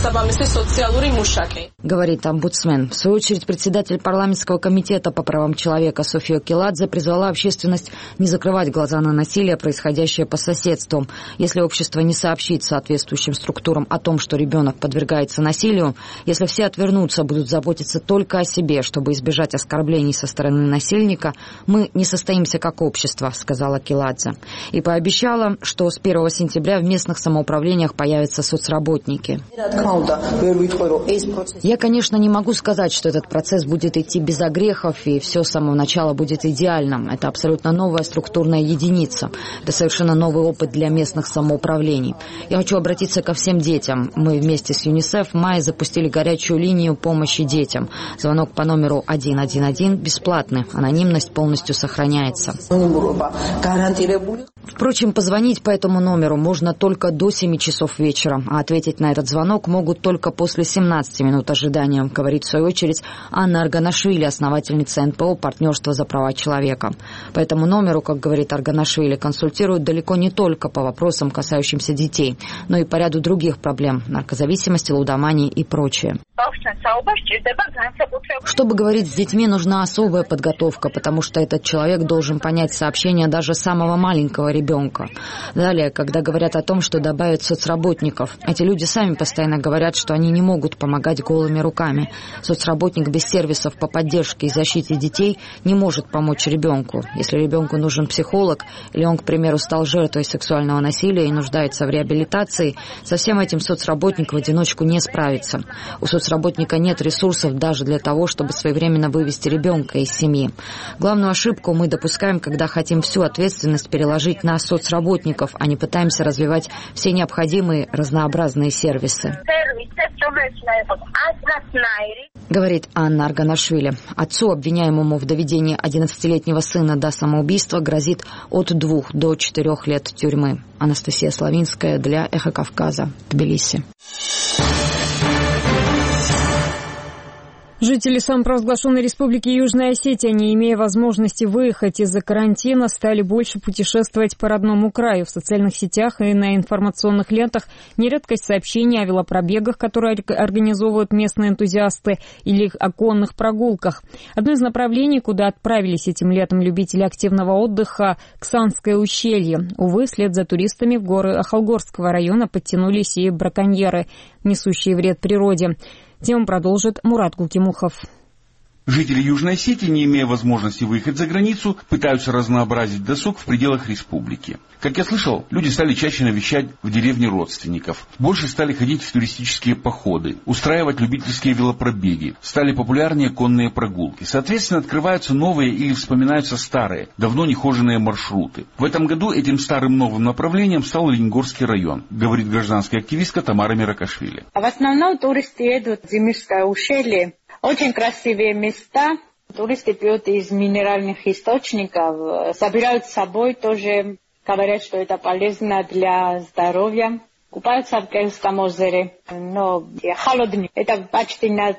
Говорит омбудсмен. В свою очередь, председатель парламентского комитета по правам человека София Келадзе призвала общественность не закрывать глаза на насилие, происходящее по соседству. Если общество не сообщит соответствующим структурам о том, что ребенок подвергается насилию, если все отвернутся, будут заботиться только о себе, чтобы избежать оскорблений со стороны насильника, мы не состоимся как общество, сказала Келадзе. И пообещала, что с 1 сентября в местных самоуправлениях появятся соцработники. Я, конечно, не могу сказать, что этот процесс будет идти без огрехов и все с самого начала будет идеальным. Это абсолютно новая структурная единица. Это совершенно новый опыт для местных самоуправлений. Я хочу обратиться ко всем детям. Мы вместе с ЮНИСЕФ в мае запустили горячую линию помощи детям. Звонок по номеру 111 бесплатный. Анонимность полностью сохраняется. Впрочем, позвонить по этому номеру можно только до 7 часов вечера, а ответить на этот звонок могут только после 17 минут ожидания, говорит в свою очередь Анна Арганашвили, основательница НПО «Партнерство за права человека». По этому номеру, как говорит Арганашвили, консультируют далеко не только по вопросам, касающимся детей, но и по ряду других проблем – наркозависимости, лудомании и прочее. Чтобы говорить с детьми, нужна особая подготовка, потому что этот человек должен понять сообщение даже самого маленького ребенка. Далее, когда говорят о том, что добавят соцработников, эти люди сами постоянно говорят, что они не могут помогать голыми руками. Соцработник без сервисов по поддержке и защите детей не может помочь ребенку. Если ребенку нужен психолог, или он, к примеру, стал жертвой сексуального насилия и нуждается в реабилитации, со всем этим соцработник в одиночку не справится. У соцработника нет ресурсов даже для того, чтобы своевременно вывести ребенка из семьи. Главную ошибку мы допускаем, когда хотим всю ответственность переложить на соцработников, а не пытаемся развивать все необходимые разнообразные сервисы. Говорит Анна Арганашвили. Отцу, обвиняемому в доведении 11-летнего сына до самоубийства, грозит от 2 до 4 лет тюрьмы. Анастасия Славинская для «Эхо Кавказа», Тбилиси. Жители самопровозглашенной республики Южная Осетия, не имея возможности выехать из-за карантина, стали больше путешествовать по родному краю. В социальных сетях и на информационных лентах нередкость сообщений о велопробегах, которые организовывают местные энтузиасты, или о конных прогулках. Одно из направлений, куда отправились этим летом любители активного отдыха – Ксанское ущелье. Увы, вслед за туристами в горы Ахалгорского района подтянулись и браконьеры, несущие вред природе. Тему продолжит Мурат Култимухов. Жители Южной Осетии, не имея возможности выехать за границу, пытаются разнообразить досуг в пределах республики. Как я слышал, люди стали чаще навещать в деревне родственников, больше стали ходить в туристические походы, устраивать любительские велопробеги, стали популярнее конные прогулки. Соответственно, открываются новые или вспоминаются старые, давно нехоженные маршруты. В этом году этим старым новым направлением стал Ленигорский район, говорит гражданская активистка Тамара Миракашвили. В основном туристы едут в Дзимирское ущелье. Очень красивые места. Туристы пьют из минеральных источников, собирают с собой тоже, говорят, что это полезно для здоровья. Купаются в Кельском озере, но холодно. Это почти на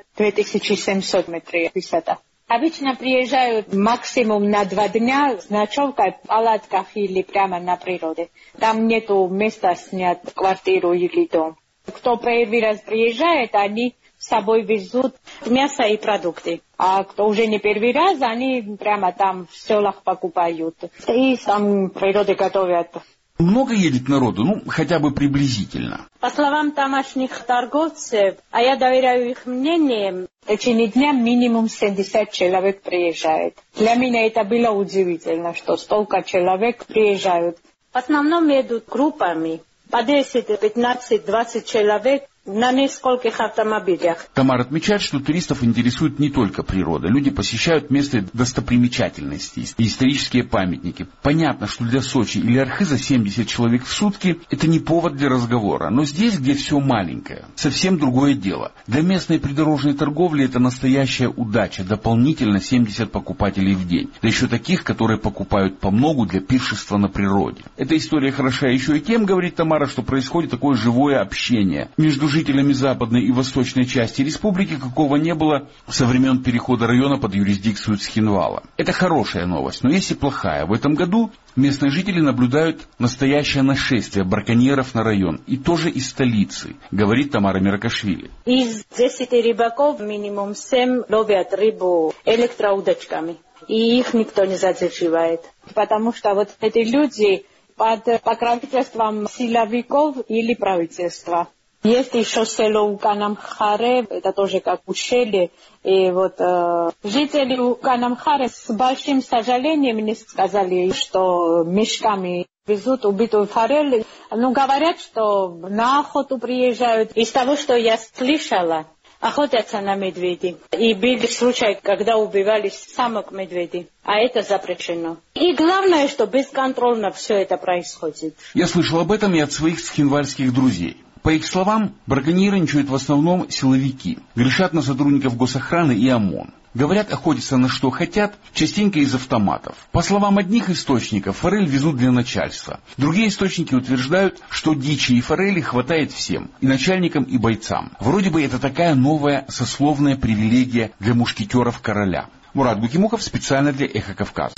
2700 метров высота. Обычно приезжают максимум на 2 дня с ночевкой в палатках или прямо на природе. Там нету места снять квартиру или дом. Кто первый раз приезжает, они с собой везут мясо и продукты. А кто уже не первый раз, они прямо там в селах покупают. И там в природе готовят. Много едет народу, хотя бы приблизительно? По словам тамошних торговцев, а я доверяю их мнениям, в течение дня минимум 70 человек приезжает. Для меня это было удивительно, что столько человек приезжают. В основном едут группами, по 10, 15, 20 человек на нескольких автомобилях. Тамара отмечает, что туристов интересует не только природа. Люди посещают места достопримечательностей и исторические памятники. Понятно, что для Сочи или Архыза 70 человек в сутки – это не повод для разговора. Но здесь, где все маленькое, совсем другое дело. Для местной придорожной торговли это настоящая удача. Дополнительно 70 покупателей в день. Да еще таких, которые покупают по многу для пиршества на природе. Эта история хороша еще и тем, говорит Тамара, что происходит такое живое общение между жителями западной и восточной части республики, какого не было со времен перехода района под юрисдикцию Цхинвала. Это хорошая новость, но есть и плохая. В этом году местные жители наблюдают настоящее нашествие браконьеров на район, и тоже из столицы, говорит Тамара Миракашвили. Из 10 рыбаков минимум 7 ловят рыбу электроудочками, и их никто не задерживает, потому что вот эти люди под покровительством силовиков или правительства. Есть еще село Уканамхаре, это тоже как ущелье. И вот жители Уканамхаре с большим сожалением мне сказали, что мешками везут убитую форель. Но говорят, что на охоту приезжают. Из того, что я слышала, охотятся на медведей. И были случаи, когда убивали самок медведей. А это запрещено. И главное, что бесконтрольно все это происходит. Я слышал об этом и от своих цхинвальских друзей. По их словам, браконьерничают в основном силовики, грешат на сотрудников госохраны и ОМОН. Говорят, охотятся на что хотят, частенько из автоматов. По словам одних источников, форель везут для начальства. Другие источники утверждают, что дичи и форели хватает всем, и начальникам, и бойцам. Вроде бы это такая новая сословная привилегия для мушкетеров короля. Мурат Гукимуков специально для «Эхо Кавказа».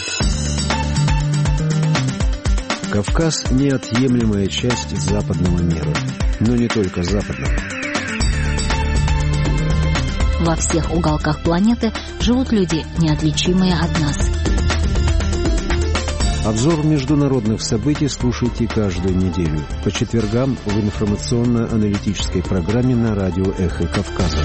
Кавказ – неотъемлемая часть западного мира. Но не только западного. Во всех уголках планеты живут люди, неотличимые от нас. Обзор международных событий слушайте каждую неделю по четвергам в информационно-аналитической программе на радио «Эхо Кавказа».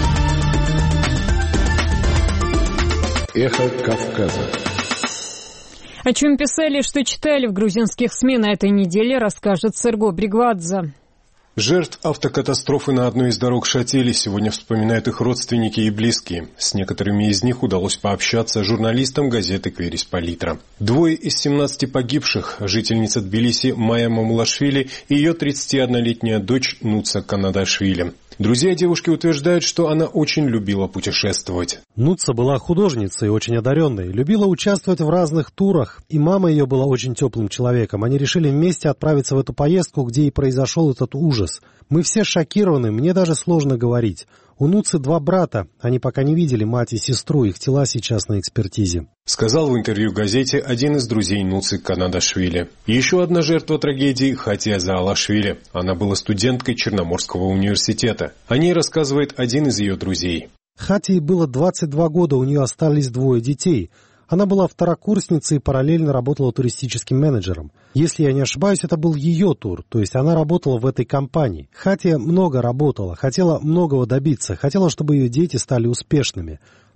«Эхо Кавказа». О чем писали, что читали в грузинских СМИ на этой неделе, расскажет Серго Бригвадзе. Жертв автокатастрофы на одной из дорог Шатели сегодня вспоминают их родственники и близкие. С некоторыми из них удалось пообщаться журналистам газеты «Кверис Политра». 2 из 17 погибших – жительница Тбилиси Майя Мамулашвили и ее 31-летняя дочь Нуца Канадашвили. Друзья девушки утверждают, что она очень любила путешествовать. Нуца была художницей и очень одаренной, любила участвовать в разных турах, и мама ее была очень теплым человеком. Они решили вместе отправиться в эту поездку, где и произошел этот ужас. Мы все шокированы, мне даже сложно говорить. У Нуцы 2 брата, они пока не видели мать и сестру, их тела сейчас на экспертизе. Сказал в интервью газете один из друзей Нуцы Канадашвили. Еще одна жертва трагедии – Хатия Заалашвили. Она была студенткой Черноморского университета. О ней рассказывает один из ее друзей. Хатии было 22 года, у нее остались 2 детей. Она была второкурсницей и параллельно работала туристическим менеджером. Если я не ошибаюсь, это был ее тур, то есть она работала в этой компании. Хатия много работала, хотела многого добиться, хотела, чтобы ее дети стали успешными.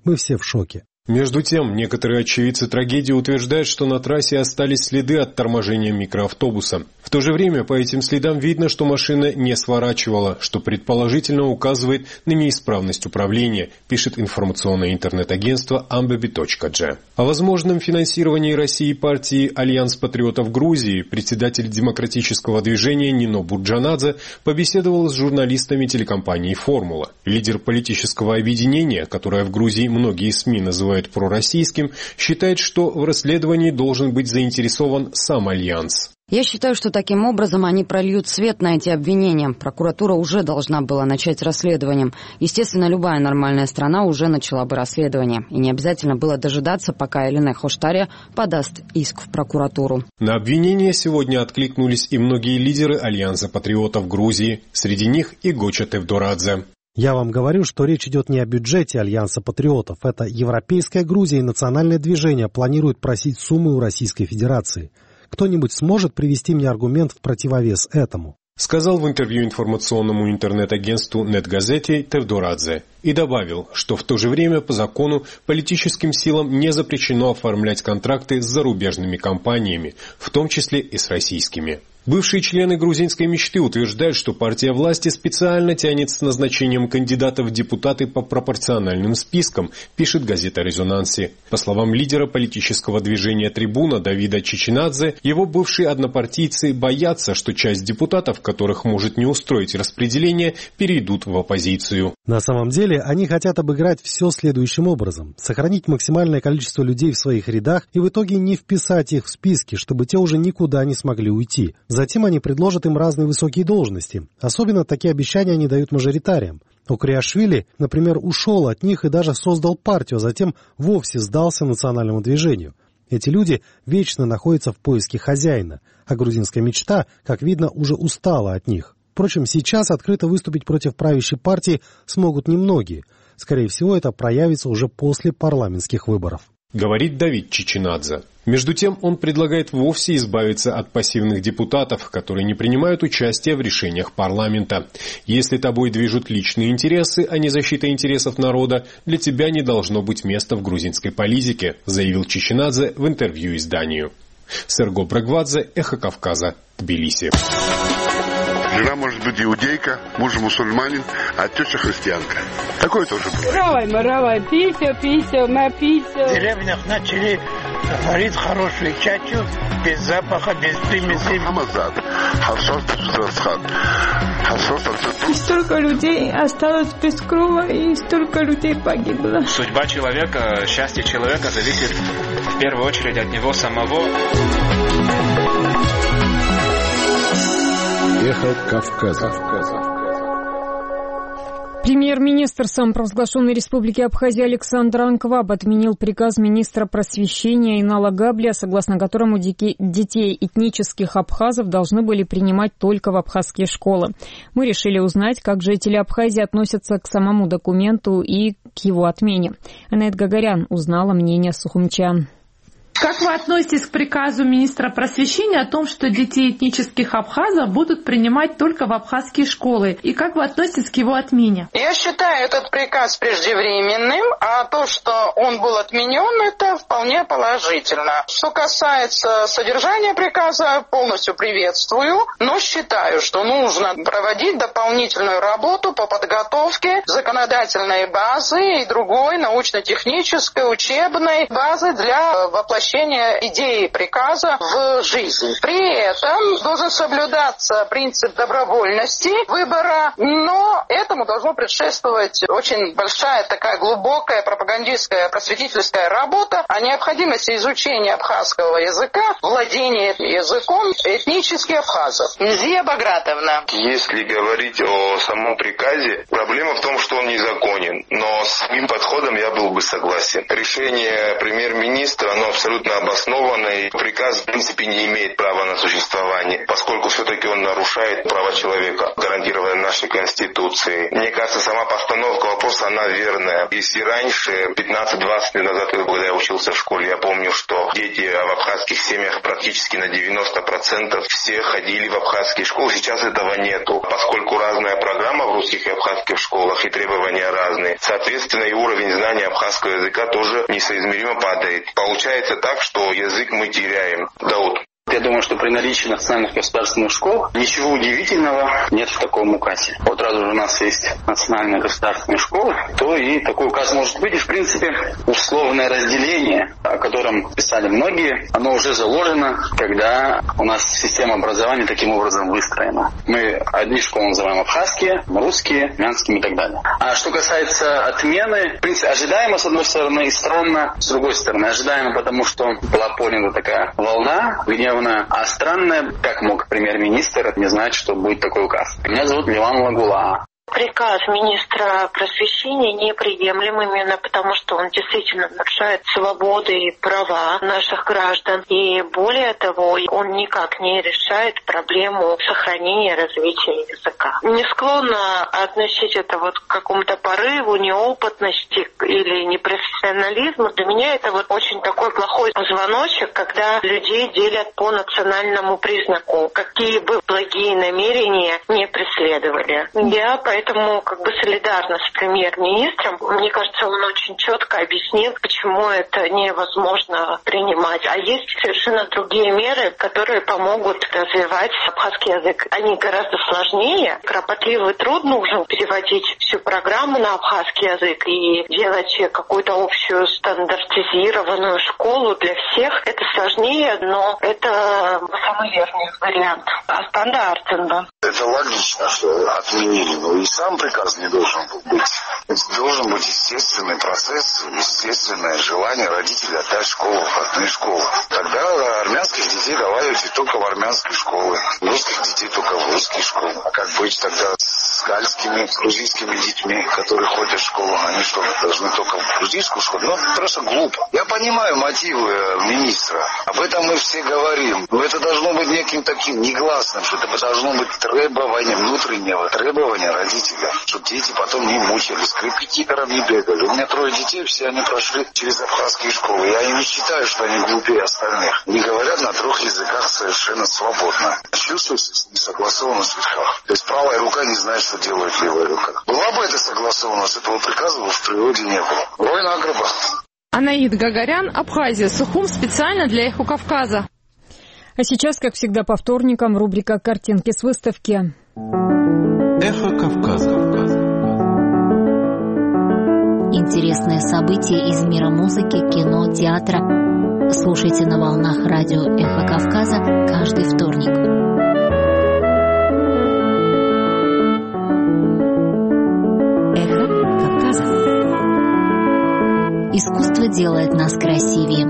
Мы все в шоке. Между тем, некоторые очевидцы трагедии утверждают, что на трассе остались следы от торможения микроавтобуса. В то же время по этим следам видно, что машина не сворачивала, что предположительно указывает на неисправность управления, пишет информационное интернет-агентство ambabi.g. О возможном финансировании России партии «Альянс патриотов Грузии» председатель демократического движения Нино Бурджанадзе побеседовал с журналистами телекомпании «Формула». Лидер политического объединения, которое в Грузии многие СМИ называют пророссийским, считает, что в расследовании должен быть заинтересован сам Альянс. Я считаю, что таким образом они прольют свет на эти обвинения. Прокуратура уже должна была начать расследование. Естественно, любая нормальная страна уже начала бы расследование. И не обязательно было дожидаться, пока Алина Хоштария подаст иск в прокуратуру. На обвинения сегодня откликнулись и многие лидеры Альянса патриотов Грузии. Среди них и Гоча Тевдорадзе. Я вам говорю, что речь идет не о бюджете Альянса патриотов. Это Европейская Грузия и национальное движение планируют просить суммы у Российской Федерации. Кто-нибудь сможет привести мне аргумент в противовес этому? Сказал в интервью информационному интернет-агентству «Нетгазете» Тевдорадзе и добавил, что в то же время по закону политическим силам не запрещено оформлять контракты с зарубежными компаниями, в том числе и с российскими. Бывшие члены грузинской мечты утверждают, что партия власти специально тянет с назначением кандидатов в депутаты по пропорциональным спискам, пишет газета «Резонанси». По словам лидера политического движения «Трибуна» Давида Чичинадзе, его бывшие однопартийцы боятся, что часть депутатов, которых может не устроить распределение, перейдут в оппозицию. На самом деле они хотят обыграть все следующим образом. Сохранить максимальное количество людей в своих рядах и в итоге не вписать их в списки, чтобы те уже никуда не смогли уйти. Затем они предложат им разные высокие должности. Особенно такие обещания они дают мажоритариям. Укриашвили, например, ушел от них и даже создал партию, а затем вовсе сдался национальному движению. Эти люди вечно находятся в поиске хозяина, а грузинская мечта, как видно, уже устала от них. Впрочем, сейчас открыто выступить против правящей партии смогут немногие. Скорее всего, это проявится уже после парламентских выборов. Говорит Давид Чичинадзе. Между тем, он предлагает вовсе избавиться от пассивных депутатов, которые не принимают участие в решениях парламента. Если тобой движут личные интересы, а не защита интересов народа, для тебя не должно быть места в грузинской политике, заявил Чичинадзе в интервью изданию. Серго Брагвадзе, Эхо Кавказа, Тбилиси. Жена может быть иудейка, муж мусульманин, а теща христианка. Такое тоже бывает. Равай, пися, на пися. В деревнях начали варить хорошую чачу, без запаха, без примесей. И столько людей осталось без крова, и столько людей погибло. Судьба человека, счастье человека зависит в первую очередь от него самого. Эхо Кавказа. Премьер-министр самопровозглашенной республики Абхазия Александр Анкваб отменил приказ министра просвещения Инала Габлия, согласно которому детей этнических абхазов должны были принимать только в абхазские школы. Мы решили узнать, как жители Абхазии относятся к самому документу и к его отмене. Анет Гагарян узнала мнение сухумчан. Как вы относитесь к приказу министра просвещения о том, что детей этнических абхазов будут принимать только в абхазские школы? И как вы относитесь к его отмене? Я считаю этот приказ преждевременным, а то, что он был отменен, это вполне положительно. Что касается содержания приказа, полностью приветствую, но считаю, что нужно проводить дополнительную работу по подготовке законодательной базы и другой научно-технической учебной базы для воплощения идеи приказа в жизнь. При этом должен соблюдаться принцип добровольности выбора, но этому должно предшествовать очень большая такая глубокая пропагандистская просветительская работа о необходимости изучения абхазского языка, владения языком этнических абхазов. Зия Багратовна. Если говорить о самом приказе, проблема в том, что он незаконен, но с моим подходом я был бы согласен. Решение премьер-министра, оно абсолютно абсолютно обоснованный. Приказ, в принципе, не имеет права на существование, поскольку все-таки он нарушает права человека, гарантированные нашей Конституцией. Мне кажется, сама постановка вопроса, она верная. Если раньше, 15-20 лет назад, когда я учился в школе, я помню, что дети в абхазских семьях практически на 90% все ходили в абхазские школы. Сейчас этого нету, поскольку разная программа в русских и абхазских школах, и требования разные. Соответственно, и уровень знания абхазского языка тоже несоизмеримо падает. Получается так, что язык мы теряем. Дауд. Я думаю, что при наличии национальных государственных школ ничего удивительного нет в таком указе. Вот раз уже у нас есть национальные государственные школы, то и такой указ может быть. И, в принципе, условное разделение, о котором писали многие, оно уже заложено, когда у нас система образования таким образом выстроена. Мы одни школы называем абхазские, русские, армянскими и так далее. А что касается отмены, в принципе, ожидаемо, с одной стороны, и странно, с другой стороны. Ожидаемо, потому что была поднята такая волна гневная. А странно, как мог премьер-министр не знать, что будет такой указ. Меня зовут Ливан Лагула. Приказ министра просвещения неприемлем именно потому, что он действительно нарушает свободы и права наших граждан. И более того, он никак не решает проблему сохранения и развития языка. Не склонна относить это вот к какому-то порыву, неопытности или непрофессионализму. Для меня это вот очень такой плохой звоночек, когда людей делят по национальному признаку, какие бы благие намерения не преследовали. Я поэтому солидарна с премьер-министром. Мне кажется, он очень четко объяснил, почему это невозможно принимать. А есть совершенно другие меры, которые помогут развивать абхазский язык. Они гораздо сложнее. Кропотливый труд нужен переводить всю программу на абхазский язык и делать какую-то общую стандартизированную школу для всех. Это сложнее, но это самый верный вариант. Стандартен, да. Это логично, что отменили, но и сам приказ не должен был быть. Это должен быть естественный процесс, естественное желание родителей отдать школу в одну школу. Тогда армянских детей давайте только в армянские школы, русских детей только в русские школы. А как быть тогда с гальскими, грузинскими детьми, которые ходят в школу? Они что, должны только в грузинскую школу? Ну, это просто глупо. Я понимаю мотивы министра. Об этом мы все говорим. Но это должно быть неким таким негласным, что это должно быть требование, внутреннего требования родителя, чтобы дети потом не мучились, к репетиторам не бегали. У меня 3 детей, все они прошли через абхазские школы. Я и не считаю, что они глупее остальных. Они говорят на 3 языках совершенно свободно. Чувствуется несогласованность в языках. То есть правая рука не знает, что делает левая рука. Была бы это согласованность, этого приказа бы в природе не было. Рой на гробах. Анаид Гагарян, Абхазия, Сухум, специально для «Эхо Кавказа». А сейчас, как всегда, по вторникам, рубрика «Картинки с выставки». «Эхо Кавказа». Интересные события из мира музыки, кино, театра. Слушайте на волнах радио «Эхо Кавказа» каждый вторник. «Эхо Кавказа». Искусство делает нас красивее.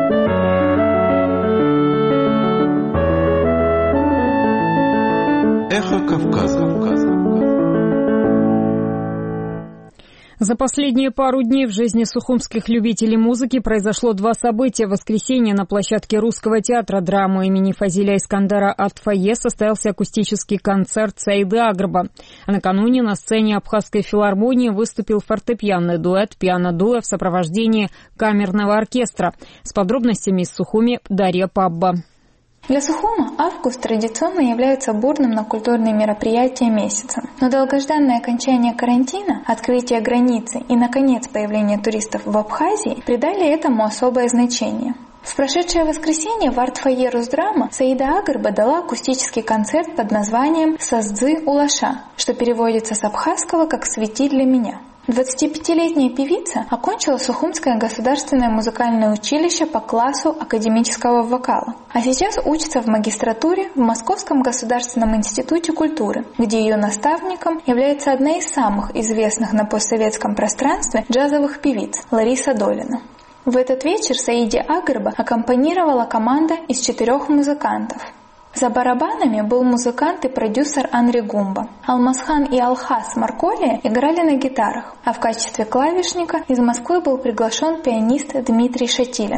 «Эхо Кавказа». За последние пару дней в жизни сухумских любителей музыки произошло 2 события. В воскресенье на площадке Русского театра драмы имени Фазиля Искандара Ат-Фае состоялся акустический концерт Саиды Агрба. А накануне на сцене Абхазской филармонии выступил фортепианный дуэт «Пиано-дуо» в сопровождении камерного оркестра. С подробностями из Сухуми Дарья Пабба. Для Сухума август традиционно является бурным на культурные мероприятия месяцем. Но долгожданное окончание карантина, открытие границы и, наконец, появление туристов в Абхазии придали этому особое значение. В прошедшее воскресенье в арт-фойе Русдрама Саида Агрба дала акустический концерт под названием «Саздзы Улаша», что переводится с абхазского как «Свети для меня». 25-летняя певица окончила Сухумское государственное музыкальное училище по классу академического вокала, а сейчас учится в магистратуре в Московском государственном институте культуры, где ее наставником является одна из самых известных на постсоветском пространстве джазовых певиц Лариса Долина. В этот вечер Саиде Агрба аккомпанировала команда из 4 музыкантов. За барабанами был музыкант и продюсер Анри Гумба. Алмазхан и Алхас Марколия играли на гитарах, а в качестве клавишника из Москвы был приглашен пианист Дмитрий Шатилин.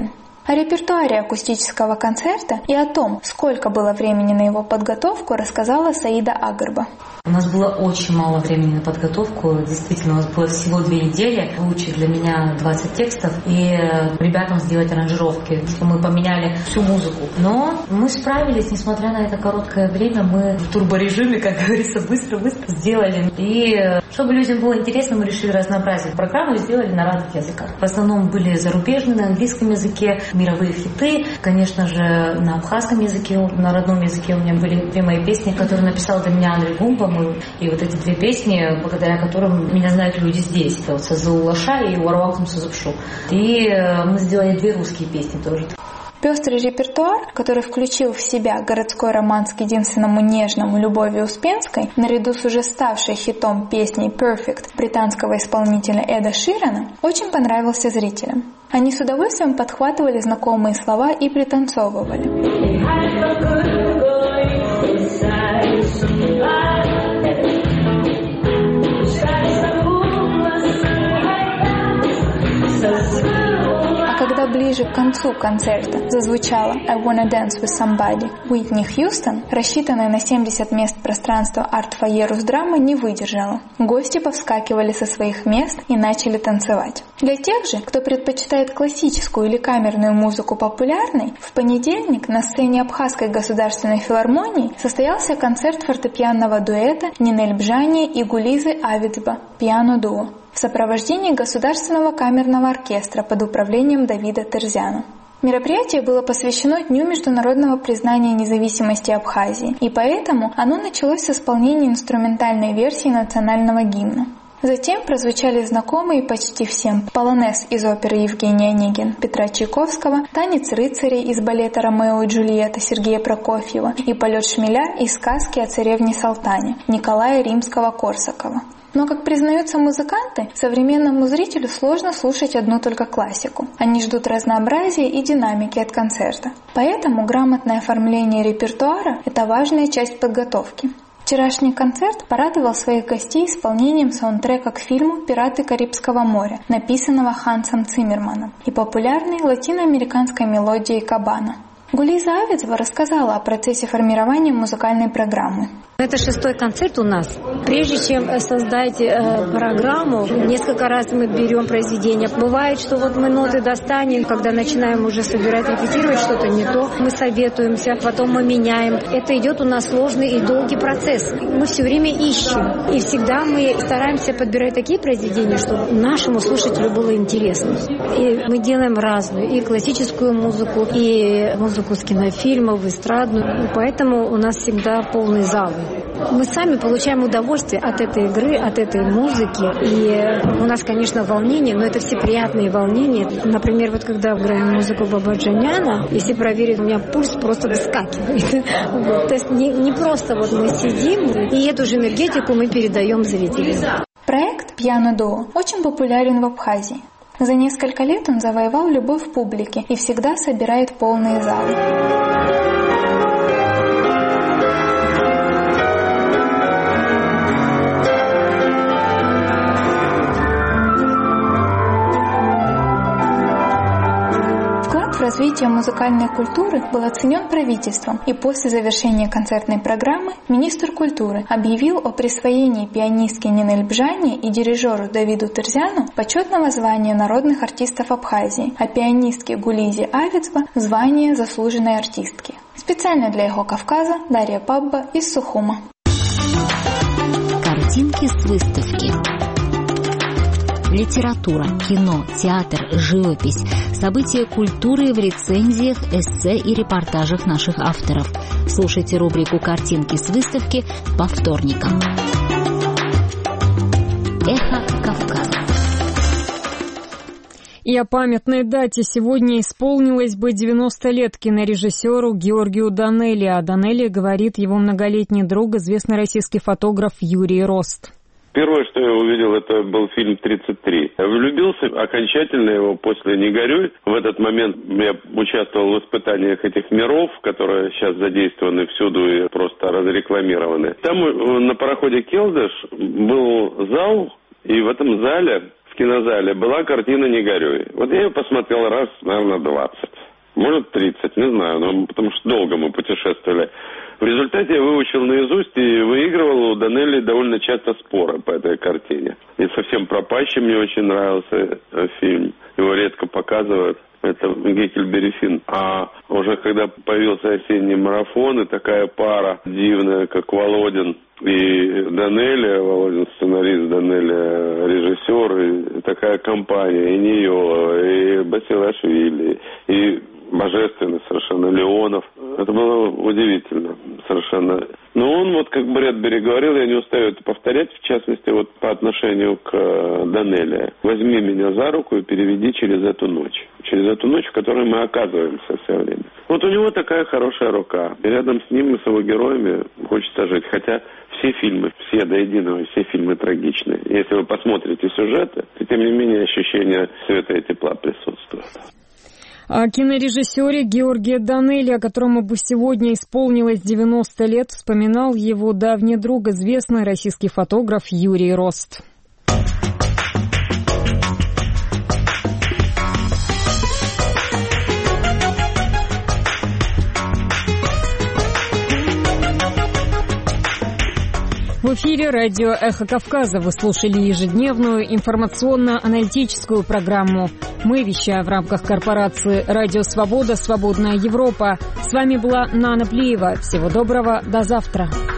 О репертуаре акустического концерта и о том, сколько было времени на его подготовку, рассказала Саида Агарба. У нас было очень мало времени на подготовку. Действительно, у нас было всего 2 недели. Выучить для меня 20 текстов и ребятам сделать аранжировки, что мы поменяли всю музыку. Но мы справились, несмотря на это короткое время. Мы в турборежиме, как говорится, быстро-быстро сделали. И чтобы людям было интересно, мы решили разнообразить программу и сделали на разных языках. В основном были зарубежные, на английском языке, мировые хиты. Конечно же, на абхазском языке, на родном языке у меня были 2 мои песни, которые написал для меня Андрей Гумба. И вот эти 2 песни, благодаря которым меня знают люди здесь. Это вот «Сазу Лаша» и «Уарваксум Сазапшу». И мы сделали 2 русские песни тоже. Пестрый репертуар, который включил в себя городской романс к единственному нежному Любови Успенской, наряду с уже ставшей хитом песней «Perfect» британского исполнителя Эда Ширана, очень понравился зрителям. Они с удовольствием подхватывали знакомые слова и пританцовывали. Когда ближе к концу концерта зазвучала «I Wanna Dance With Somebody» Уитни Хьюстон, рассчитанная на 70 мест пространство арт-фойе Русдрама не выдержала. Гости повскакивали со своих мест и начали танцевать. Для тех же, кто предпочитает классическую или камерную музыку популярной, в понедельник на сцене Абхазской государственной филармонии состоялся концерт фортепианного дуэта Нинель Бжани и Гулизы Авицба «Пиано-дуо» в сопровождении Государственного камерного оркестра под управлением Давида Терзяна. Мероприятие было посвящено Дню международного признания независимости Абхазии, и поэтому оно началось с исполнения инструментальной версии национального гимна. Затем прозвучали знакомые почти всем полонез из оперы Евгений Онегин Петра Чайковского, танец рыцарей из балета «Ромео и Джульетта» Сергея Прокофьева и полет шмеля из сказки о царевне Салтане Николая Римского-Корсакова. Но, как признаются музыканты, современному зрителю сложно слушать одну только классику. Они ждут разнообразия и динамики от концерта. Поэтому грамотное оформление репертуара – это важная часть подготовки. Вчерашний концерт порадовал своих гостей исполнением саундтрека к фильму «Пираты Карибского моря», написанного Хансом Циммерманом, и популярной латиноамериканской мелодией «Кабана». Гулиза Авицба рассказала о процессе формирования музыкальной программы. Это 6-й концерт у нас. Прежде чем создать программу, несколько раз мы берем произведения. Бывает, что вот мы ноты достанем, когда начинаем уже собирать, репетировать что-то не то, мы советуемся, потом мы меняем. Это идет у нас сложный и долгий процесс. Мы все время ищем. И всегда мы стараемся подбирать такие произведения, чтобы нашему слушателю было интересно. И мы делаем разную, и классическую музыку, и музыку с кинофильмов, эстрадную. Поэтому у нас всегда полный зал. Мы сами получаем удовольствие от этой игры, от этой музыки. И у нас, конечно, волнение, но это все приятные волнения. Например, вот когда играем музыку Бабаджаняна, если проверить, у меня пульс просто выскакивает. То есть не просто вот мы сидим, и эту же энергетику мы передаем зрителям. Проект «Пиано-дуо» очень популярен в Абхазии. За несколько лет он завоевал любовь публики и всегда собирает полные залы. В развитие музыкальной культуры был оценен правительством, и после завершения концертной программы министр культуры объявил о присвоении пианистке Нинель Бжани и дирижеру Давиду Терзяну почетного звания народных артистов Абхазии, а пианистке Гулизе Авицба – звание заслуженной артистки. Специально для «Эхо Кавказа» Дарья Пабба из Сухума. Картинки с выставки. Литература, кино, театр, живопись, события культуры в рецензиях, эссе и репортажах наших авторов. Слушайте рубрику «Картинки с выставки» по вторникам. Эхо Кавказа. И о памятной дате сегодня исполнилось бы 90 лет кинорежиссеру Георгию Данелли. А Данелли говорит его многолетний друг, известный российский фотограф Юрий Рост. Первое, что я увидел, это был фильм «33». Влюбился окончательно его после «Не горюй». В этот момент я участвовал в испытаниях этих миров, которые сейчас задействованы всюду и просто разрекламированы. Там на пароходе «Келдыш» был зал, и в этом зале, в кинозале, была картина «Не горюй». Вот я ее посмотрел раз, наверное, 20. может 30, не знаю, но потому что долго мы путешествовали. В результате я выучил наизусть и выигрывал у Данелли довольно часто споры по этой картине. И «Совсем пропащий» мне очень нравился фильм. Его редко показывают. Это Геккельбери Финн. А уже когда появился «Осенний марафон», и такая пара дивная, как Володин и Данелли, Володин сценарист, Данелли режиссер, и такая компания, и Ниёлова, и Басилашвили, и божественный совершенно Леонов. Это было удивительно совершенно. Но он, вот как Брэдбери говорил, я не устаю это повторять, в частности, вот по отношению к Данелли. Возьми меня за руку и переведи через эту ночь. Через эту ночь, в которой мы оказываемся все время. Вот у него такая хорошая рука. И рядом с ним и с его героями хочется жить. Хотя все фильмы, все до единого, все фильмы трагичные. Если вы посмотрите сюжеты, то тем не менее ощущение света и тепла присутствует. О кинорежиссере Георгии Данелли, о которому бы сегодня исполнилось 90 лет, вспоминал его давний друг, известный российский фотограф Юрий Рост. В эфире радио «Эхо Кавказа». Вы слушали ежедневную информационно-аналитическую программу. Мы вещаем в рамках корпорации «Радио Свобода. Свободная Европа». С вами была Нана Плиева. Всего доброго. До завтра.